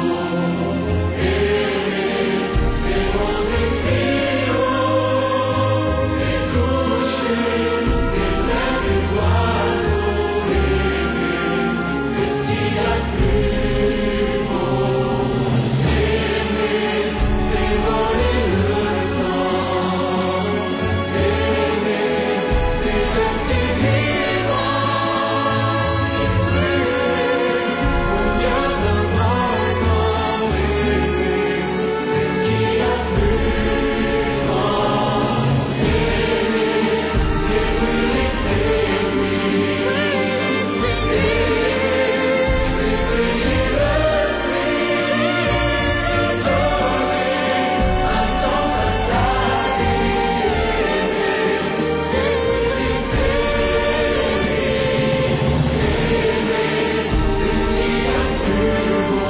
Aimer, c'est monter si haut et coucher des ailes des oiseaux. Aimer, c'est ce qu'il y a de plus beau. Aimer, c'est voler le temps. Aimer, c'est rester vivant et brûler au cœur d'un volcan. Aimer, c'est ce qu'il y a de plus grand. Aimer, c'est brûler ses nuits. C'est brûler le prix, donner un sens à sa vie. Aimer, c'est brûler ses nuits. Aimer, c'est ce qu'il y a de plus beau.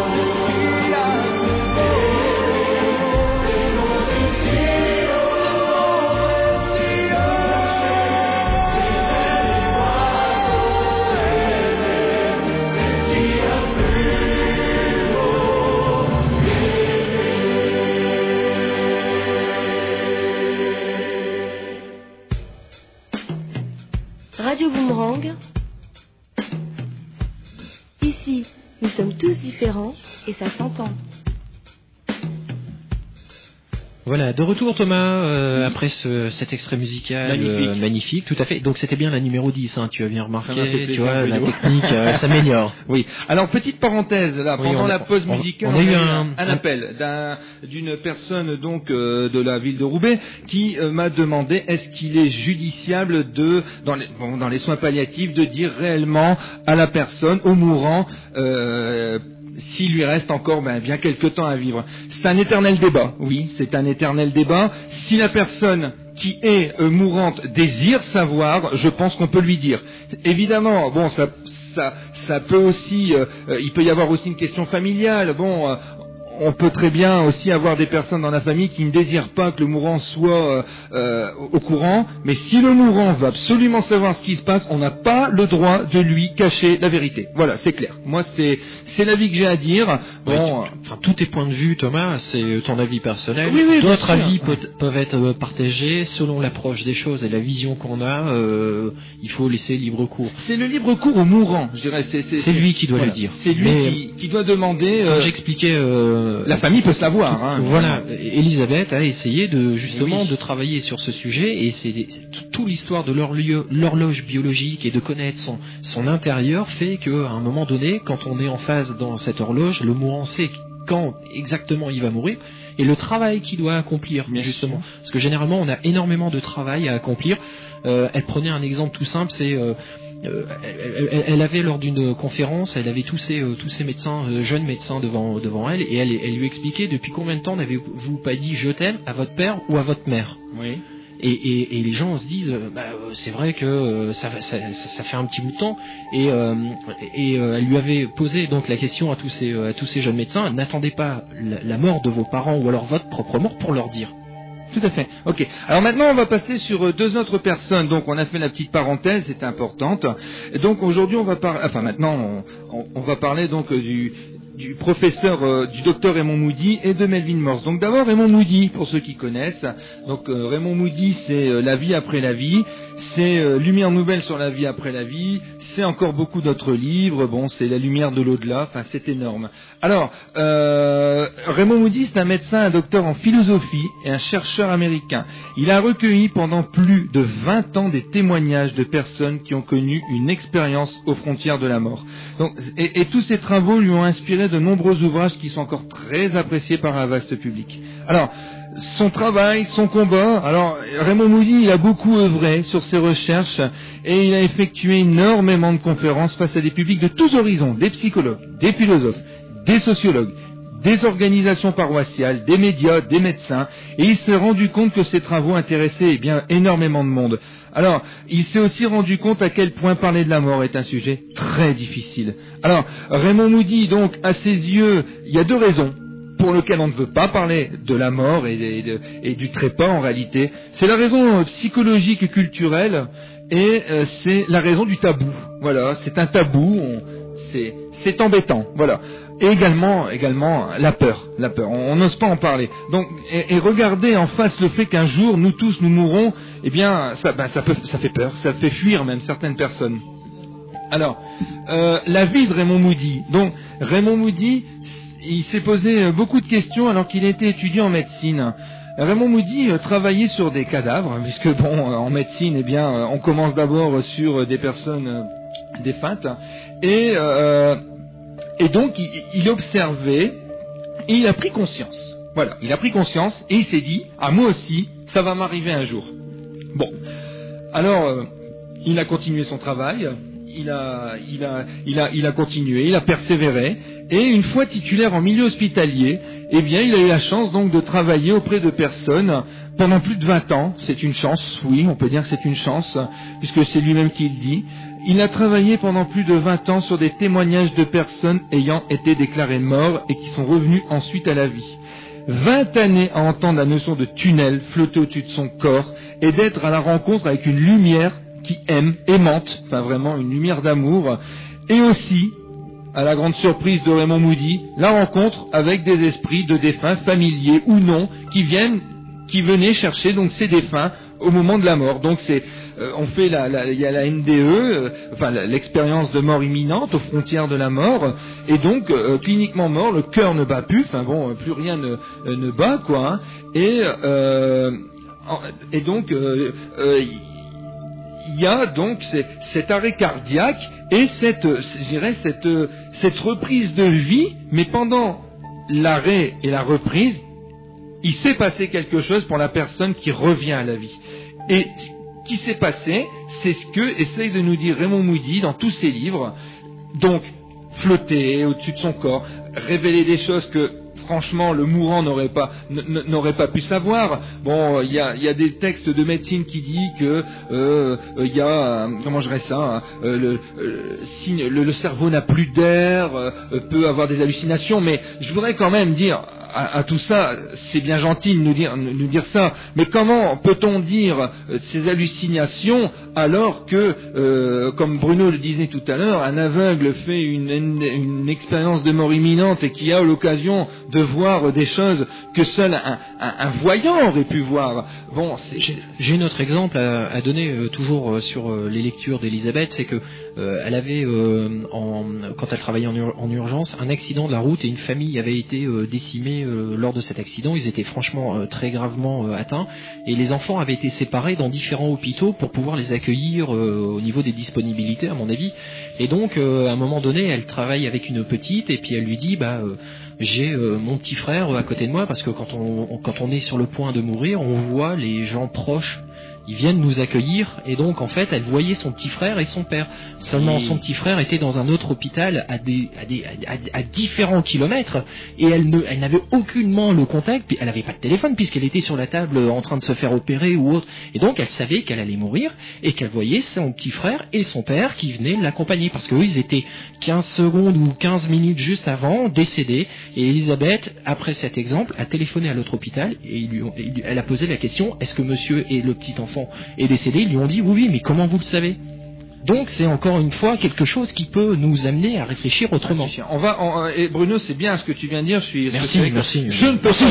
C'est monter si haut, si coucher des ailes des oiseaux. Aimer, c'est ce qu'il y a de plus beau. Radio Boomerang. Ici, nous sommes tous différents et ça s'entend. Voilà, de retour Thomas, après cet extrait musical Magnifique. magnifique, tout à fait. Donc c'était bien la numéro 10, hein, tu as bien remarqué, Ça m'a fait tu plaisir, vois, la Bruno. technique s'améliore. Oui. Alors petite parenthèse là, Oui, pendant on- la pause on- musicale, on a eu un un- appel d'une personne donc de la ville de Roubaix qui m'a demandé est-ce qu'il est judiciable dans les soins palliatifs de dire réellement à la personne, au mourant, s'il lui reste encore bien quelques temps à vivre. C'est un éternel débat, oui, c'est un éternel débat. Si la personne qui est mourante désire savoir, je pense qu'on peut lui dire. Évidemment, bon, ça peut aussi, il peut y avoir aussi une question familiale. Bon, on peut très bien aussi avoir des personnes dans la famille qui ne désirent pas que le mourant soit au courant, mais si le mourant veut absolument savoir ce qui se passe, on n'a pas le droit de lui cacher la vérité. Voilà, c'est clair. Moi, c'est l'avis que j'ai à dire. Bon, Enfin, tous tes points de vue, Thomas, c'est ton avis personnel. Oui, bien D'autres sûr. avis peuvent être partagés selon l'approche des choses et la vision qu'on a. Il faut laisser libre cours. c'est le libre cours au mourant, je dirais. C'est lui qui doit voilà. le dire. C'est lui Mais, qui doit demander. Comme j'expliquais, La famille peut se l'avoir. Hein, voilà, Elisabeth a essayé de justement Oui. de travailler sur ce sujet et c'est toute l'histoire de l'horloge biologique et de connaître son intérieur fait qu'à un moment donné, quand on est en phase dans cette horloge, le mourant sait quand exactement il va mourir et le travail qu'il doit accomplir Bien justement. sûr. Parce que généralement on a énormément de travail à accomplir. Elle prenait un exemple tout simple, c'est elle avait lors d'une conférence, elle avait tous ces médecins, jeunes médecins devant elle, et elle lui expliquait depuis combien de temps n'avez-vous pas dit je t'aime à votre père ou à votre mère. Oui. Et les gens se disent, c'est vrai que ça fait un petit bout de temps. Et elle lui avait posé donc la question à tous ces jeunes médecins, n'attendez pas la mort de vos parents ou alors votre propre mort pour leur dire. Tout à fait. Ok. Alors maintenant, on va passer sur deux autres personnes. Donc, on a fait la petite parenthèse, c'est importante. Et donc, aujourd'hui, on va parler donc du professeur, du docteur Raymond Moody et de Melvin Morse. Donc, d'abord, Raymond Moody, pour ceux qui connaissent. Donc, Raymond Moody, c'est La vie après la vie. c'est Lumière nouvelle sur la vie après la vie, c'est encore beaucoup d'autres livres, bon, c'est La lumière de l'au-delà, enfin, c'est énorme. Alors, Raymond Moody, c'est un médecin, un docteur en philosophie et un chercheur américain. Il a recueilli pendant plus de 20 ans des témoignages de personnes qui ont connu une expérience aux frontières de la mort. Donc, et tous ces travaux lui ont inspiré de nombreux ouvrages qui sont encore très appréciés par un vaste public. Alors, son travail, son combat. Alors, Raymond Moody, il a beaucoup œuvré sur ses recherches et il a effectué énormément de conférences face à des publics de tous horizons, des psychologues, des philosophes, des sociologues, des organisations paroissiales, des médias, des médecins, et il s'est rendu compte que ses travaux intéressaient énormément de monde. Alors, il s'est aussi rendu compte à quel point parler de la mort est un sujet très difficile. Alors, Raymond Moody, donc, à ses yeux, il y a deux raisons pour lesquelles on ne veut pas parler de la mort et du trépas en réalité. C'est la raison psychologique et culturelle, et c'est la raison du tabou. Voilà, c'est un tabou, c'est embêtant, voilà. Et également la peur. On n'ose pas en parler. Donc, et regarder en face le fait qu'un jour nous tous nous mourrons, eh bien, ça fait peur, ça fait fuir même certaines personnes. Alors, la vie de Raymond Moody. Donc, Raymond Moody, il s'est posé beaucoup de questions alors qu'il était étudiant en médecine. Raymond Moody travaillait sur des cadavres, puisque bon, en médecine, eh bien, on commence d'abord sur des personnes défuntes, et donc il observait et il a pris conscience. Voilà, il a pris conscience et il s'est dit, ah moi aussi, ça va m'arriver un jour. Bon, alors il a continué son travail. Il a continué, il a persévéré, et une fois titulaire en milieu hospitalier, eh bien, il a eu la chance donc de travailler auprès de personnes pendant plus de 20 ans. C'est une chance, oui, on peut dire que c'est une chance, puisque c'est lui-même qui le dit. Il a travaillé pendant plus de 20 ans sur des témoignages de personnes ayant été déclarées mortes et qui sont revenues ensuite à la vie. 20 années à entendre la notion de tunnel flotter au-dessus de son corps et d'être à la rencontre avec une lumière qui aime, aimante, enfin vraiment une lumière d'amour, et aussi, à la grande surprise de Raymond Moody, la rencontre avec des esprits de défunts familiers ou non qui venaient chercher donc ces défunts au moment de la mort. Donc c'est, on fait il y a la NDE, enfin l'expérience de mort imminente aux frontières de la mort, et donc cliniquement mort, le cœur ne bat plus, enfin bon, plus rien ne bat quoi, hein, et donc il y a donc cet arrêt cardiaque et cette reprise de vie, mais pendant l'arrêt et la reprise, il s'est passé quelque chose pour la personne qui revient à la vie. Et ce qui s'est passé, c'est ce que essaye de nous dire Raymond Moody dans tous ses livres. Donc, flotter au-dessus de son corps, révéler des choses que franchement, le mourant n'aurait pas pu savoir. Bon, il y a des textes de médecine qui disent que il y a comment je dirais ça, le cerveau n'a plus d'air, peut avoir des hallucinations. Mais je voudrais quand même dire à tout ça, c'est bien gentil de nous dire ça, mais comment peut-on dire ces hallucinations alors que, comme Bruno le disait tout à l'heure, un aveugle fait une expérience de mort imminente et qui a l'occasion de voir des choses que seul un voyant aurait pu voir. Bon, j'ai un autre exemple à donner toujours sur les lectures d'Elisabeth, c'est que elle avait, quand elle travaillait en urgence, un accident de la route et une famille avait été décimée lors de cet accident. Ils étaient franchement très gravement atteints et les enfants avaient été séparés dans différents hôpitaux pour pouvoir les accueillir au niveau des disponibilités, à mon avis. Et donc, à un moment donné, elle travaille avec une petite et puis elle lui dit, j'ai mon petit frère à côté de moi parce que quand on est sur le point de mourir, on voit les gens proches. Ils viennent nous accueillir et donc en fait elle voyait son petit frère et son père. Seulement son petit frère était dans un autre hôpital à différents kilomètres et elle n'avait aucunement le contact. Puis elle n'avait pas de téléphone puisqu'elle était sur la table en train de se faire opérer ou autre. Et donc elle savait qu'elle allait mourir et qu'elle voyait son petit frère et son père qui venaient l'accompagner parce qu'eux ils étaient 15 secondes ou 15 minutes juste avant décédés. Et Elisabeth, après cet exemple, a téléphoné à l'autre hôpital et elle a posé la question, est-ce que monsieur et le petit enfant est décédé? Ils lui ont dit oui, mais comment vous le savez? Donc c'est encore une fois quelque chose qui peut nous amener à réfléchir autrement. Et Bruno, c'est bien ce que tu viens de dire. Merci. Je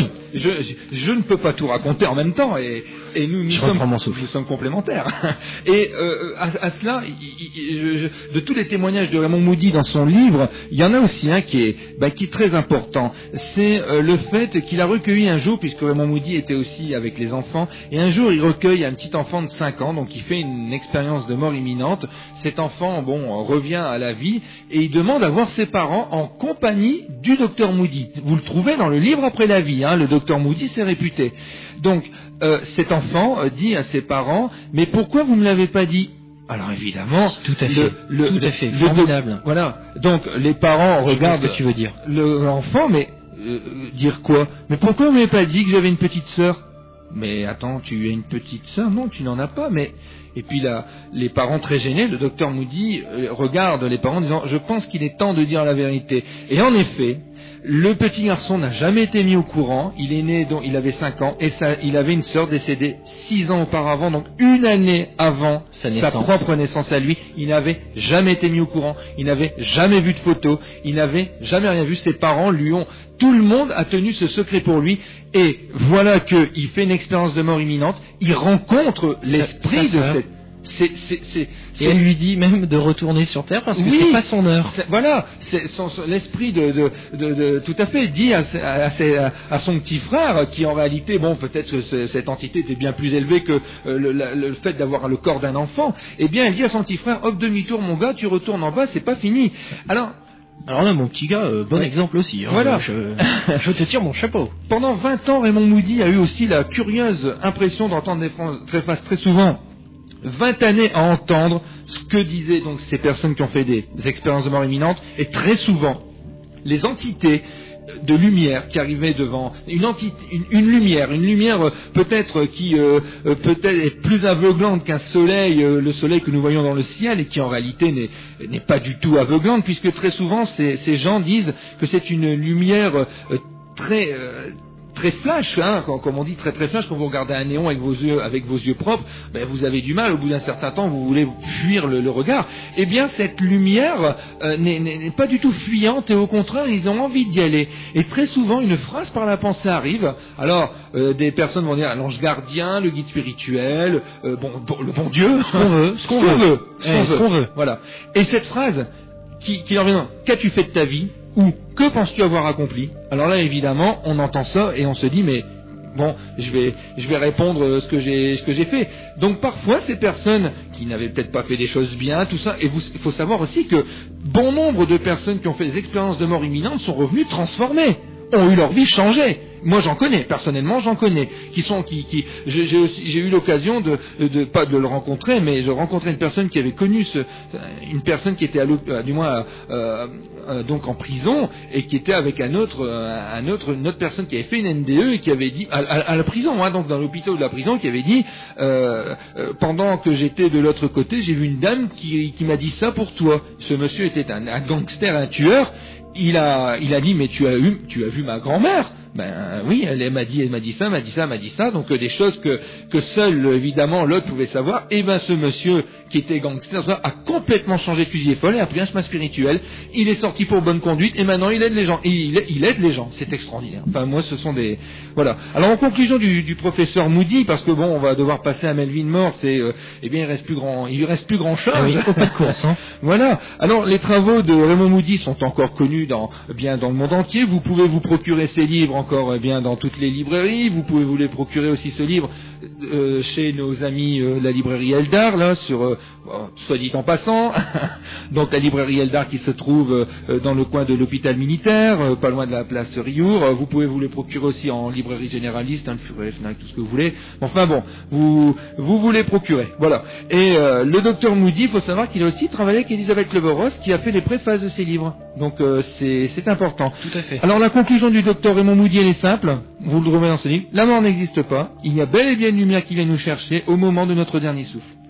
ne peux pas tout raconter en même temps, et nous sommes complémentaires. Et à cela, de tous les témoignages de Raymond Moody dans son livre, il y en a aussi un qui est très important. C'est le fait qu'il a recueilli un jour, puisque Raymond Moody était aussi avec les enfants, et un jour il recueille un petit enfant de 5 ans, donc il fait une expérience de mort imminente. Cet enfant, revient à la vie, et il demande à voir ses parents en compagnie du docteur Moody. Vous le trouvez dans le livre Après la vie, le docteur Moody, c'est réputé. Donc, cet enfant dit à ses parents, mais pourquoi vous ne me l'avez pas dit? Alors évidemment, tout à fait, formidable. Voilà. Donc les parents regardent ce que tu veux dire. L'enfant, mais dire quoi? Mais pourquoi vous m'avez pas dit que j'avais une petite sœur? Mais attends, tu as une petite sœur? Non, tu n'en as pas. Mais et puis là, les parents très gênés, le docteur Moody regarde les parents en disant, je pense qu'il est temps de dire la vérité. Et en effet, le petit garçon n'a jamais été mis au courant. Il est né, il avait 5 ans, et il avait une sœur décédée 6 ans auparavant, donc une année avant sa propre naissance à lui. Il n'avait jamais été mis au courant. Il n'avait jamais vu de photo. Il n'avait jamais rien vu. Ses parents tout le monde a tenu ce secret pour lui. Et voilà qu'il fait une expérience de mort imminente. Il rencontre l'esprit de cette... Et elle lui dit même de retourner sur Terre parce que c'est pas son heure. L'esprit de tout à fait dit à son petit frère, qui en réalité, peut-être que cette entité était bien plus élevée que le fait d'avoir le corps d'un enfant. Eh bien, elle dit à son petit frère, hop, demi-tour mon gars, tu retournes en bas, c'est pas fini. Alors là, mon petit gars, exemple aussi. Voilà. Je te tire mon chapeau. Pendant 20 ans, Raymond Moody a eu aussi la curieuse impression d'entendre des phrases très souvent. 20 années à entendre ce que disaient donc ces personnes qui ont fait des expériences de mort imminente, et très souvent, les entités de lumière qui arrivaient devant, une lumière peut-être qui peut-être est plus aveuglante qu'un soleil, le soleil que nous voyons dans le ciel, et qui en réalité n'est pas du tout aveuglante, puisque très souvent ces gens disent que c'est une lumière très flash, comme on dit, très très flash. Quand vous regardez un néon avec vos yeux propres, vous avez du mal, au bout d'un certain temps, vous voulez fuir le regard. Eh bien, cette lumière n'est pas du tout fuyante, et au contraire, ils ont envie d'y aller. Et très souvent, une phrase par la pensée arrive. Alors, des personnes vont dire l'ange gardien, le guide spirituel, le bon Dieu, ce qu'on veut. Voilà. Et cette phrase qui leur vient, qu'as-tu fait de ta vie? Ou que penses-tu avoir accompli? Alors là, évidemment, on entend ça et on se dit, mais je vais répondre ce que j'ai fait. Donc parfois, ces personnes qui n'avaient peut-être pas fait des choses bien, tout ça, et il faut savoir aussi que bon nombre de personnes qui ont fait des expériences de mort imminente sont revenues transformées, ont eu leur vie changée. Moi, personnellement, j'en connais, j'ai eu l'occasion pas de le rencontrer, mais je rencontrais une personne qui avait connu une personne qui était donc en prison, et qui était avec une autre personne qui avait fait une NDE, et qui avait dit, à la prison, donc dans l'hôpital de la prison, qui avait dit, pendant que j'étais de l'autre côté, j'ai vu une dame qui m'a dit ça pour toi. Ce monsieur était un gangster, un tueur. Il a dit, mais tu as vu ma grand-mère? Oui, elle m'a dit ça, donc des choses que seul évidemment l'autre pouvait savoir. Et ce monsieur qui était gangster a complètement changé de fusil d'épaule et a pris un chemin spirituel. Il est sorti pour bonne conduite, et maintenant il aide les gens. Il aide les gens, c'est extraordinaire. Enfin, moi, ce sont des... Voilà. Alors, en conclusion du professeur Moody, parce que on va devoir passer à Melvin Morse, il lui reste plus grand chose. Ah oui, pas de course, Voilà. Alors, les travaux de Raymond Moody sont encore connus dans le monde entier. Vous pouvez vous procurer ces livres encore dans toutes les librairies. Vous pouvez vous les procurer aussi, ce livre, chez nos amis la librairie Eldar, là, soit dit en passant. Donc la librairie Eldar qui se trouve dans le coin de l'hôpital militaire, pas loin de la place Riour. Vous pouvez vous les procurer aussi en librairie généraliste, le Furet, Fnac, tout ce que vous voulez. Enfin vous les procurez. Voilà. Et le docteur Moody, il faut savoir qu'il a aussi travaillé avec Elisabeth Kleberos, qui a fait les préfaces de ses livres. Donc c'est important. Tout à fait. Alors la conclusion du docteur Raymond Moody, elle est simple. Vous le trouvez dans ce livre. La mort n'existe pas. Il y a bel et bien une lumière qui vient nous chercher au moment de notre dernier souffle.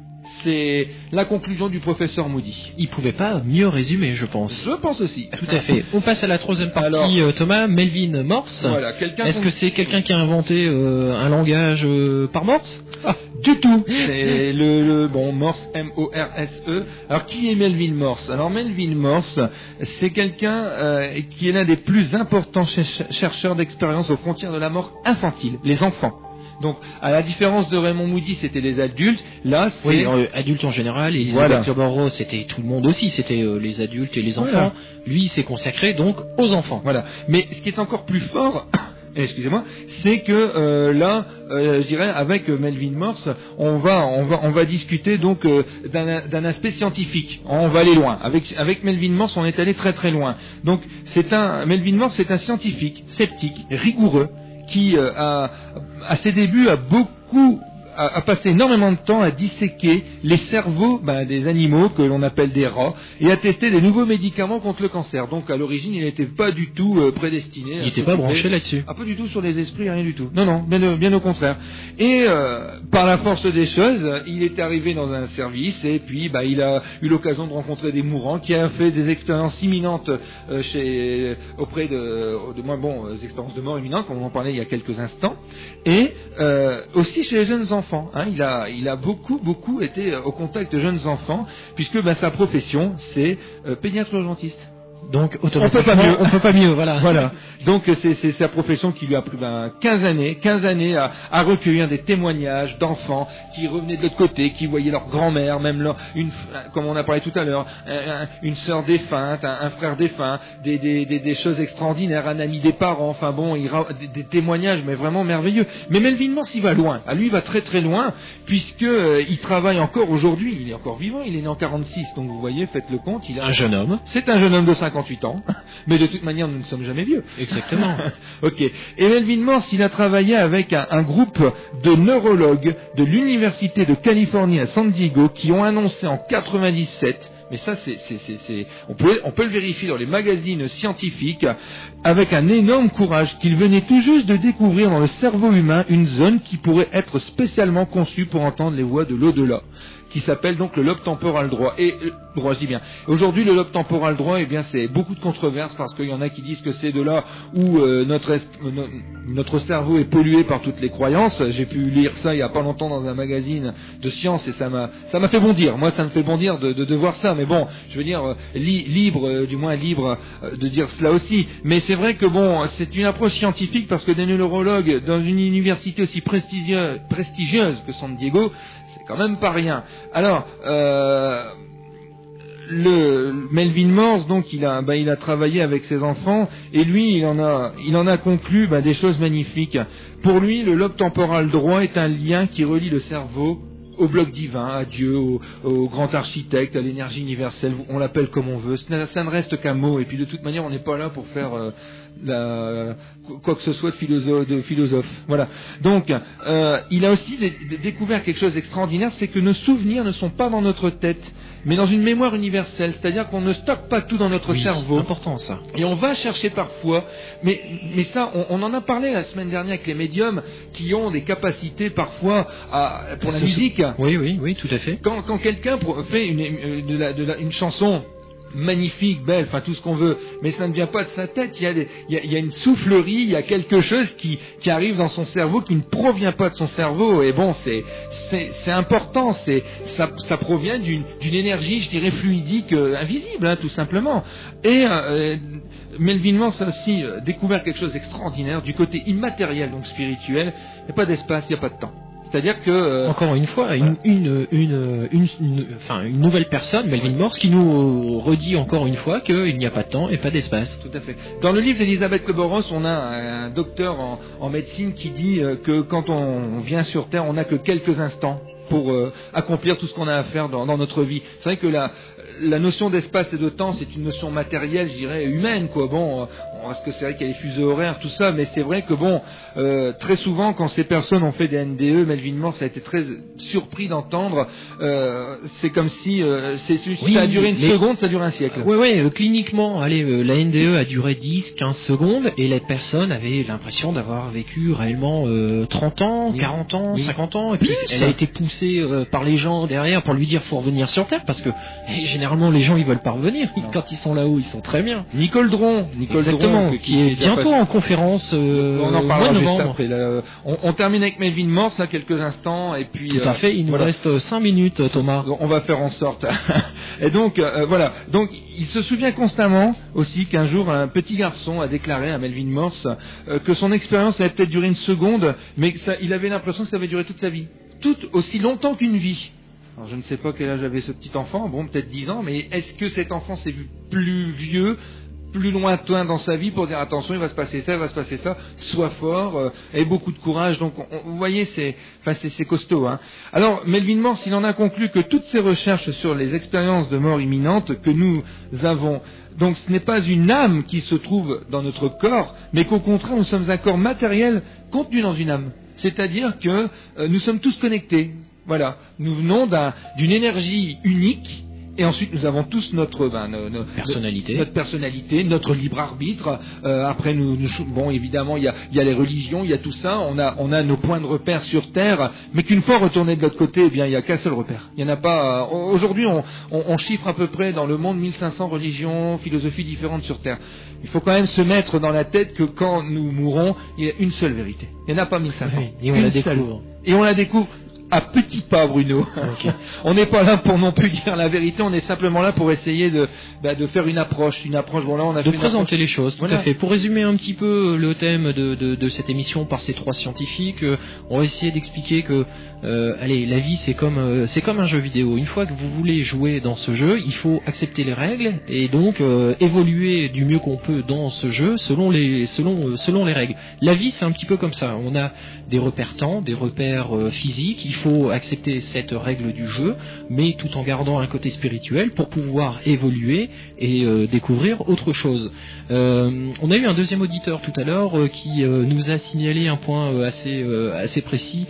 c'est la conclusion du professeur Moody. Il pouvait pas mieux résumer, je pense. Je pense aussi. Tout à fait. On passe à la troisième partie, Alors, Thomas. Melvin Morse. Voilà, Est-ce que c'est quelqu'un qui a inventé un langage par Morse? Du tout. C'est bon, Morse, M-O-R-S-E. Alors, qui est Melvin Morse? Alors, Melvin Morse, c'est quelqu'un qui est l'un des plus importants chercheurs d'expérience aux frontières de la mort infantile, les enfants. Donc, à la différence de Raymond Moody, c'était les adultes. Là, c'est... Oui, adultes en général, et Elisabeth Kleber-Ross, c'était tout le monde aussi, c'était les adultes et les enfants. Voilà. Lui, il s'est consacré donc aux enfants. Voilà. Mais ce qui est encore plus fort... Excusez-moi, c'est que là, je dirais, avec Melvin Morse, on va discuter donc d'un aspect scientifique. On va aller loin. Avec Melvin Morse, on est allé très très loin. Donc, Melvin Morse, c'est un scientifique sceptique, rigoureux, qui à ses débuts a passé énormément de temps à disséquer les cerveaux des animaux que l'on appelle des rats et à tester des nouveaux médicaments contre le cancer. Donc à l'origine, il n'était pas du tout prédestiné. Il n'était pas branché là-dessus. Ah, pas du tout sur les esprits, rien du tout. Non, bien au contraire. Et par la force des choses, il est arrivé dans un service et puis il a eu l'occasion de rencontrer des mourants, qui a fait des expériences imminentes auprès des expériences de mort imminente, comme on en parlait il y a quelques instants, et aussi chez les jeunes enfants. Il a beaucoup été au contact de jeunes enfants, puisque sa profession, c'est pédiatre urgentiste. Donc, automatiquement, on peut pas mieux, voilà. Voilà. Donc, c'est sa profession qui lui a pris 15 années à recueillir des témoignages d'enfants qui revenaient de l'autre côté, qui voyaient leur grand-mère, même comme on a parlé tout à l'heure, une sœur défunte, un frère défunt, des choses extraordinaires, un ami des parents, enfin bon, des témoignages, mais vraiment merveilleux. Mais Melvin Morse, il va loin. Lui, il va très très loin, puisque il travaille encore aujourd'hui, il est encore vivant, il est né en 46, donc vous voyez, faites le compte, il a un jeune homme. C'est un jeune homme de 58 ans, mais de toute manière, nous ne sommes jamais vieux. Exactement. Ok. Et Melvin Morse, il a travaillé avec un groupe de neurologues de l'Université de Californie à San Diego qui ont annoncé en 97, mais ça, on peut le vérifier dans les magazines scientifiques, avec un énorme courage, qu'ils venaient tout juste de découvrir dans le cerveau humain une zone qui pourrait être spécialement conçue pour entendre les voix de l'au-delà, qui s'appelle donc le lobe temporal droit. Je dis bien. Aujourd'hui, le lobe temporal droit, c'est beaucoup de controverses, parce qu'il y en a qui disent que c'est de là où notre cerveau est pollué par toutes les croyances. J'ai pu lire ça il y a pas longtemps dans un magazine de science et ça m'a fait bondir. Moi, ça me fait bondir de voir ça. Mais bon, je veux dire, libre de dire cela aussi. Mais c'est vrai que c'est une approche scientifique, parce que des neurologues dans une université aussi prestigieuse que San Diego, c'est quand même pas rien. Alors, Melvin Morse, donc il a travaillé avec ses enfants, et lui il en a conclu des choses magnifiques. Pour lui, le lobe temporal droit est un lien qui relie le cerveau au bloc divin, à Dieu, au grand architecte, à l'énergie universelle, on l'appelle comme on veut. Ça ne reste qu'un mot, et puis de toute manière, on n'est pas là pour faire quoi que ce soit de philosophe. Voilà. Donc, il a aussi découvert quelque chose d'extraordinaire, c'est que nos souvenirs ne sont pas dans notre tête, mais dans une mémoire universelle. C'est-à-dire qu'on ne stocke pas tout dans notre cerveau. C'est important, ça. Et on va chercher parfois, mais ça, on en a parlé la semaine dernière avec les médiums qui ont des capacités parfois pour la musique. Oui, tout à fait. Quand quelqu'un fait une chanson magnifique, belle, enfin tout ce qu'on veut, mais ça ne vient pas de sa tête, il y a une soufflerie, il y a quelque chose qui arrive dans son cerveau qui ne provient pas de son cerveau, et c'est important, ça provient d'une énergie, je dirais, fluidique, invisible, tout simplement. Et Melvin Morse a aussi découvert quelque chose d'extraordinaire du côté immatériel, donc spirituel. Il n'y a pas d'espace, il n'y a pas de temps. C'est-à-dire que encore une fois, une nouvelle personne, Melvin Morse, qui nous redit encore une fois qu'il n'y a pas de temps et pas d'espace. Tout à fait. Dans le livre d'Elisabeth Kleber-Ross, on a un docteur en médecine qui dit que quand on vient sur Terre, on n'a que quelques instants pour accomplir tout ce qu'on a à faire dans notre vie. C'est vrai que la notion d'espace et de temps, c'est une notion matérielle, je dirais, humaine, quoi. Parce que c'est vrai qu'il y a les fuseaux horaires, tout ça, mais c'est vrai que très souvent, quand ces personnes ont fait des NDE, Melvin Morse a été très surpris d'entendre, c'est comme si ça a duré une seconde, ça dure un siècle. Oui, cliniquement, la NDE a duré 10-15 secondes, et les personnes avaient l'impression d'avoir vécu réellement 30 ans, 40 ans, 50 ans, et puis elle a été poussée poussé par les gens derrière pour lui dire faut revenir sur Terre, parce que généralement les gens ils veulent pas revenir. Quand ils sont là-haut, ils sont très bien. Nicole Dron, Exactement, qui est bientôt en conférence on en au mois parlera de juste novembre. après. Là, on termine avec Melvin Morse là quelques instants et puis Tout à fait, il nous voilà. reste 5 minutes, Thomas. On va faire en sorte. Et donc voilà. Donc il se souvient constamment aussi qu'un jour un petit garçon a déclaré à Melvin Morse que son expérience avait peut-être duré une seconde, mais que il avait l'impression que ça avait duré toute sa vie, tout aussi longtemps qu'une vie. Alors je ne sais pas quel âge avait ce petit enfant, bon peut-être 10 ans, mais est-ce que cet enfant s'est vu plus vieux, plus lointain dans sa vie pour dire attention, il va se passer ça, il va se passer ça, sois fort, aie beaucoup de courage. Donc vous voyez, c'est costaud. Hein. Alors Melvin Morse, il en a conclu que toutes ces recherches sur les expériences de mort imminente que nous avons, donc ce n'est pas une âme qui se trouve dans notre corps, mais qu'au contraire nous sommes un corps matériel contenu dans une âme. C'est-à-dire que nous sommes tous connectés. Voilà, nous venons d'une énergie unique. Et ensuite, nous avons tous notre personnalité, notre libre arbitre. Après, bon, évidemment, il y a les religions, il y a tout ça. On a nos points de repère sur Terre, mais qu'une fois retourné de l'autre côté, eh bien, il n'y a qu'un seul repère. Il n'y en a pas. Aujourd'hui, on chiffre à peu près dans le monde 1500 religions, philosophies différentes sur Terre. Il faut quand même se mettre dans la tête que quand nous mourrons, il y a une seule vérité. Il n'y en a pas 1500. Oui, et on la découvre. Et on la découvre. À petits pas, Bruno. Okay. On n'est pas là pour non plus dire la vérité, on est simplement là pour essayer de faire une approche. Bon, là, on a de présenter les choses, tout à fait. Pour résumer un petit peu le thème de cette émission par ces 3 scientifiques, on va essayer d'expliquer que la vie c'est comme un jeu vidéo. Une fois que vous voulez jouer dans ce jeu, il faut accepter les règles et donc évoluer du mieux qu'on peut dans ce jeu selon les règles. La vie c'est un petit peu comme ça. On a des repères temps, des repères physiques. Il faut accepter cette règle du jeu, mais tout en gardant un côté spirituel pour pouvoir évoluer et découvrir autre chose. On a eu un deuxième auditeur tout à l'heure qui nous a signalé un point assez précis.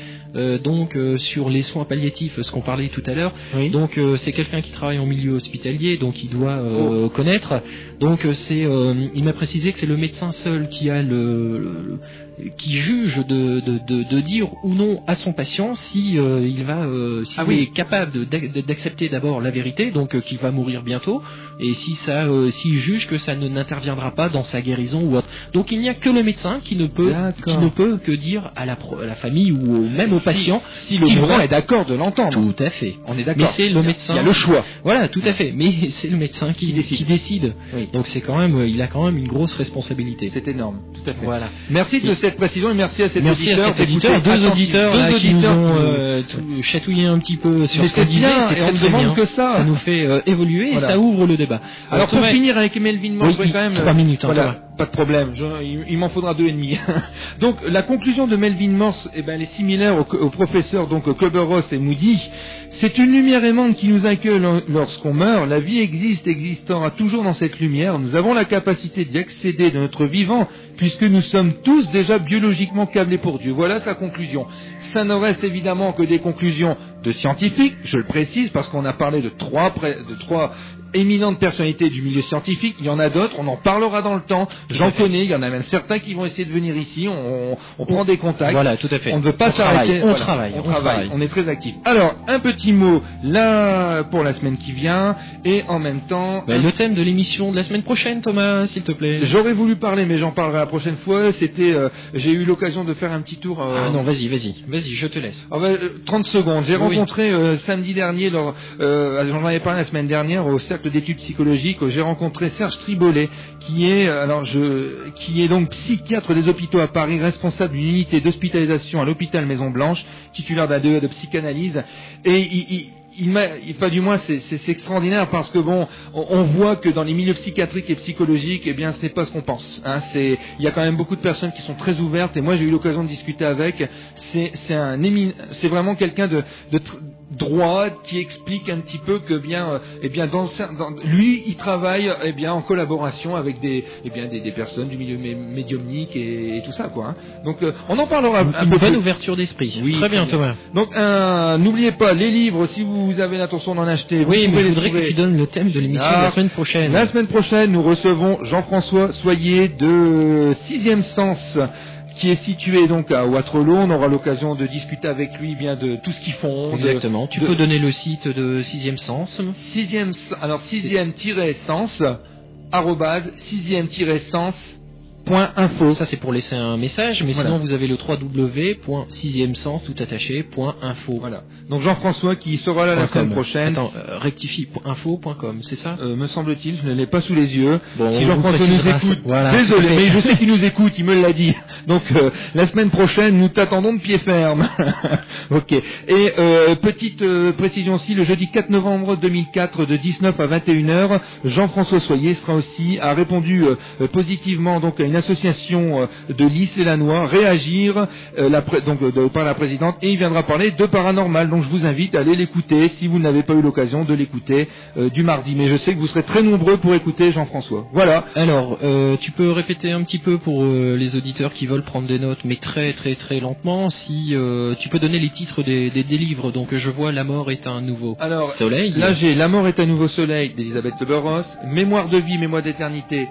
Sur les soins palliatifs, ce qu'on parlait tout à l'heure. Oui. Donc c'est quelqu'un qui travaille en milieu hospitalier, donc il doit connaître. Donc il m'a précisé que c'est le médecin seul qui a qui juge de dire ou non à son patient si il est capable d'accepter d'abord la vérité, donc qu'il va mourir bientôt, et s'il juge que ça n'interviendra pas dans sa guérison ou autre. Donc il n'y a que le médecin qui ne peut que dire à la famille ou même au patient si le mourant est d'accord de l'entendre. Tout à fait. On est d'accord. Mais c'est le médecin. Il y a le choix. Voilà, tout à fait. Mais c'est le médecin qui décide. Oui. Donc il a quand même une grosse responsabilité. C'est énorme. Tout à fait. Voilà. Merci de cette précision et merci à cet auditeur. Deux auditeurs qui nous ont chatouillé un petit peu sur ce qu'on disait. C'est très, très bien. Que ça nous fait évoluer et ça ouvre le débat. Alors pour finir avec Melvin Morse, quand même 3 minutes. Voilà. Pas de problème, il m'en faudra 2,5. Donc la conclusion de Melvin Morse, elle est similaire au professeur Kübler-Ross et Moody. C'est une lumière aimante qui nous accueille lorsqu'on meurt. La vie existera toujours dans cette lumière. Nous avons la capacité d'y accéder de notre vivant, puisque nous sommes tous déjà biologiquement câblés pour Dieu. Voilà sa conclusion. Ça ne reste évidemment que des conclusions de scientifiques, je le précise, parce qu'on a parlé de trois éminentes personnalités du milieu scientifique. Il y en a d'autres, on en parlera dans le temps. J'en connais, il y en a même certains qui vont essayer de venir ici. On prend des contacts. Voilà, tout à fait. On ne veut pas s'arrêter. On travaille. On est très actifs. Alors, un petit mot là pour la semaine qui vient et en même temps... le thème de l'émission de la semaine prochaine, Thomas, s'il te plaît. J'aurais voulu parler, mais j'en parlerai la prochaine fois. J'ai eu l'occasion de faire un petit tour... Ah non, vas-y, je te laisse. 30 secondes. J'ai rencontré samedi dernier, j'en avais parlé la semaine dernière, au Cercle d'études psychologiques, j'ai rencontré Serge Tribolet, qui est donc psychiatre des hôpitaux à Paris, responsable d'une unité d'hospitalisation à l'hôpital Maison-Blanche, titulaire d'un DE de psychanalyse, et c'est extraordinaire parce que on voit que dans les milieux psychiatriques et psychologiques, ce n'est pas ce qu'on pense. Il y a quand même beaucoup de personnes qui sont très ouvertes et moi j'ai eu l'occasion de discuter avec. C'est vraiment quelqu'un de droit qui explique un petit peu que lui il travaille en collaboration avec des personnes du milieu médiumnique et tout ça quoi. Donc on en parlera un peu. Une bonne ouverture d'esprit. Oui, très bien Thomas. Donc n'oubliez pas les livres si vous avez l'intention d'en acheter. Oui, mais je voudrais que tu donnes le thème de l'émission la semaine prochaine. La semaine prochaine, nous recevons Jean-François Soyer de 6e Sens, qui est situé donc à Waterloo. On aura l'occasion de discuter avec lui bien de tout ce qu'ils font. Exactement. Tu peux donner le site de Sixième Sens. Sixième sens, arrobase, sixième-sens.info. Ça c'est pour laisser un message, mais Voilà. sinon vous avez le www.sixiemesens toutattaché.info. Voilà. Donc Jean-François qui sera là la semaine prochaine. Attends, rectifie, info.com, c'est ça? Me semble-t-il, je ne l'ai pas sous les yeux. Bon, si on Jean-François vous nous précisera écoute, ça. Voilà. désolé, mais je sais qu'il nous écoute, il me l'a dit. Donc la semaine prochaine, nous t'attendons de pied ferme. Ok. Et petite précision aussi, le jeudi 4 novembre 2004 de 19 à 21h, Jean-François Soyer sera aussi a répondu positivement donc à une association de lycéanois Réagir par la présidente, et il viendra parler de paranormal. Donc je vous invite à aller l'écouter si vous n'avez pas eu l'occasion de l'écouter du mardi. Mais je sais que vous serez très nombreux pour écouter Jean-François. Voilà. Alors, tu peux répéter un petit peu pour les auditeurs qui veulent prendre des notes, mais très très très lentement, si tu peux donner les titres des livres. Donc je vois La mort est un nouveau soleil. Là j'ai La mort est un nouveau soleil d'Elisabeth Kubler-Ross, Mémoire de vie, mémoire d'éternité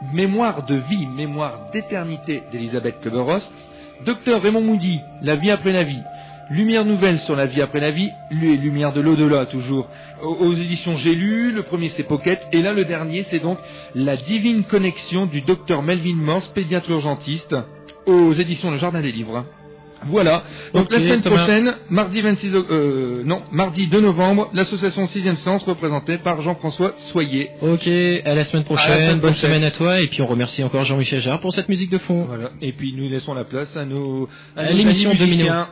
d'Elisabeth Kubler-Ross, Docteur Raymond Moody, La vie après la vie, Lumière nouvelle sur la vie après la vie, Lumière de l'au-delà toujours, aux éditions J'ai lu. Le premier c'est Pocket, et là le dernier c'est donc La divine connexion du docteur Melvin Morse, pédiatre urgentiste, aux éditions Le Jardin des Livres. Voilà. Donc Ok, la semaine Thomas. prochaine, mardi 2 novembre, l'association 6e Sens représentée par Jean-François Soyer. Ok, à la semaine prochaine. À la semaine Bonne prochaine. semaine à toi, et puis on remercie encore Jean-Michel Jarre pour cette musique de fond. Voilà. Et puis nous laissons la place à nos l'émission amis Domino. musiciens.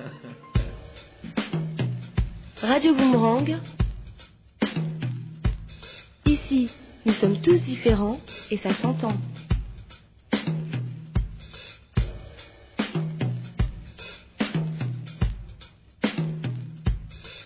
Radio Boomerang. Ici, nous sommes tous différents et ça s'entend.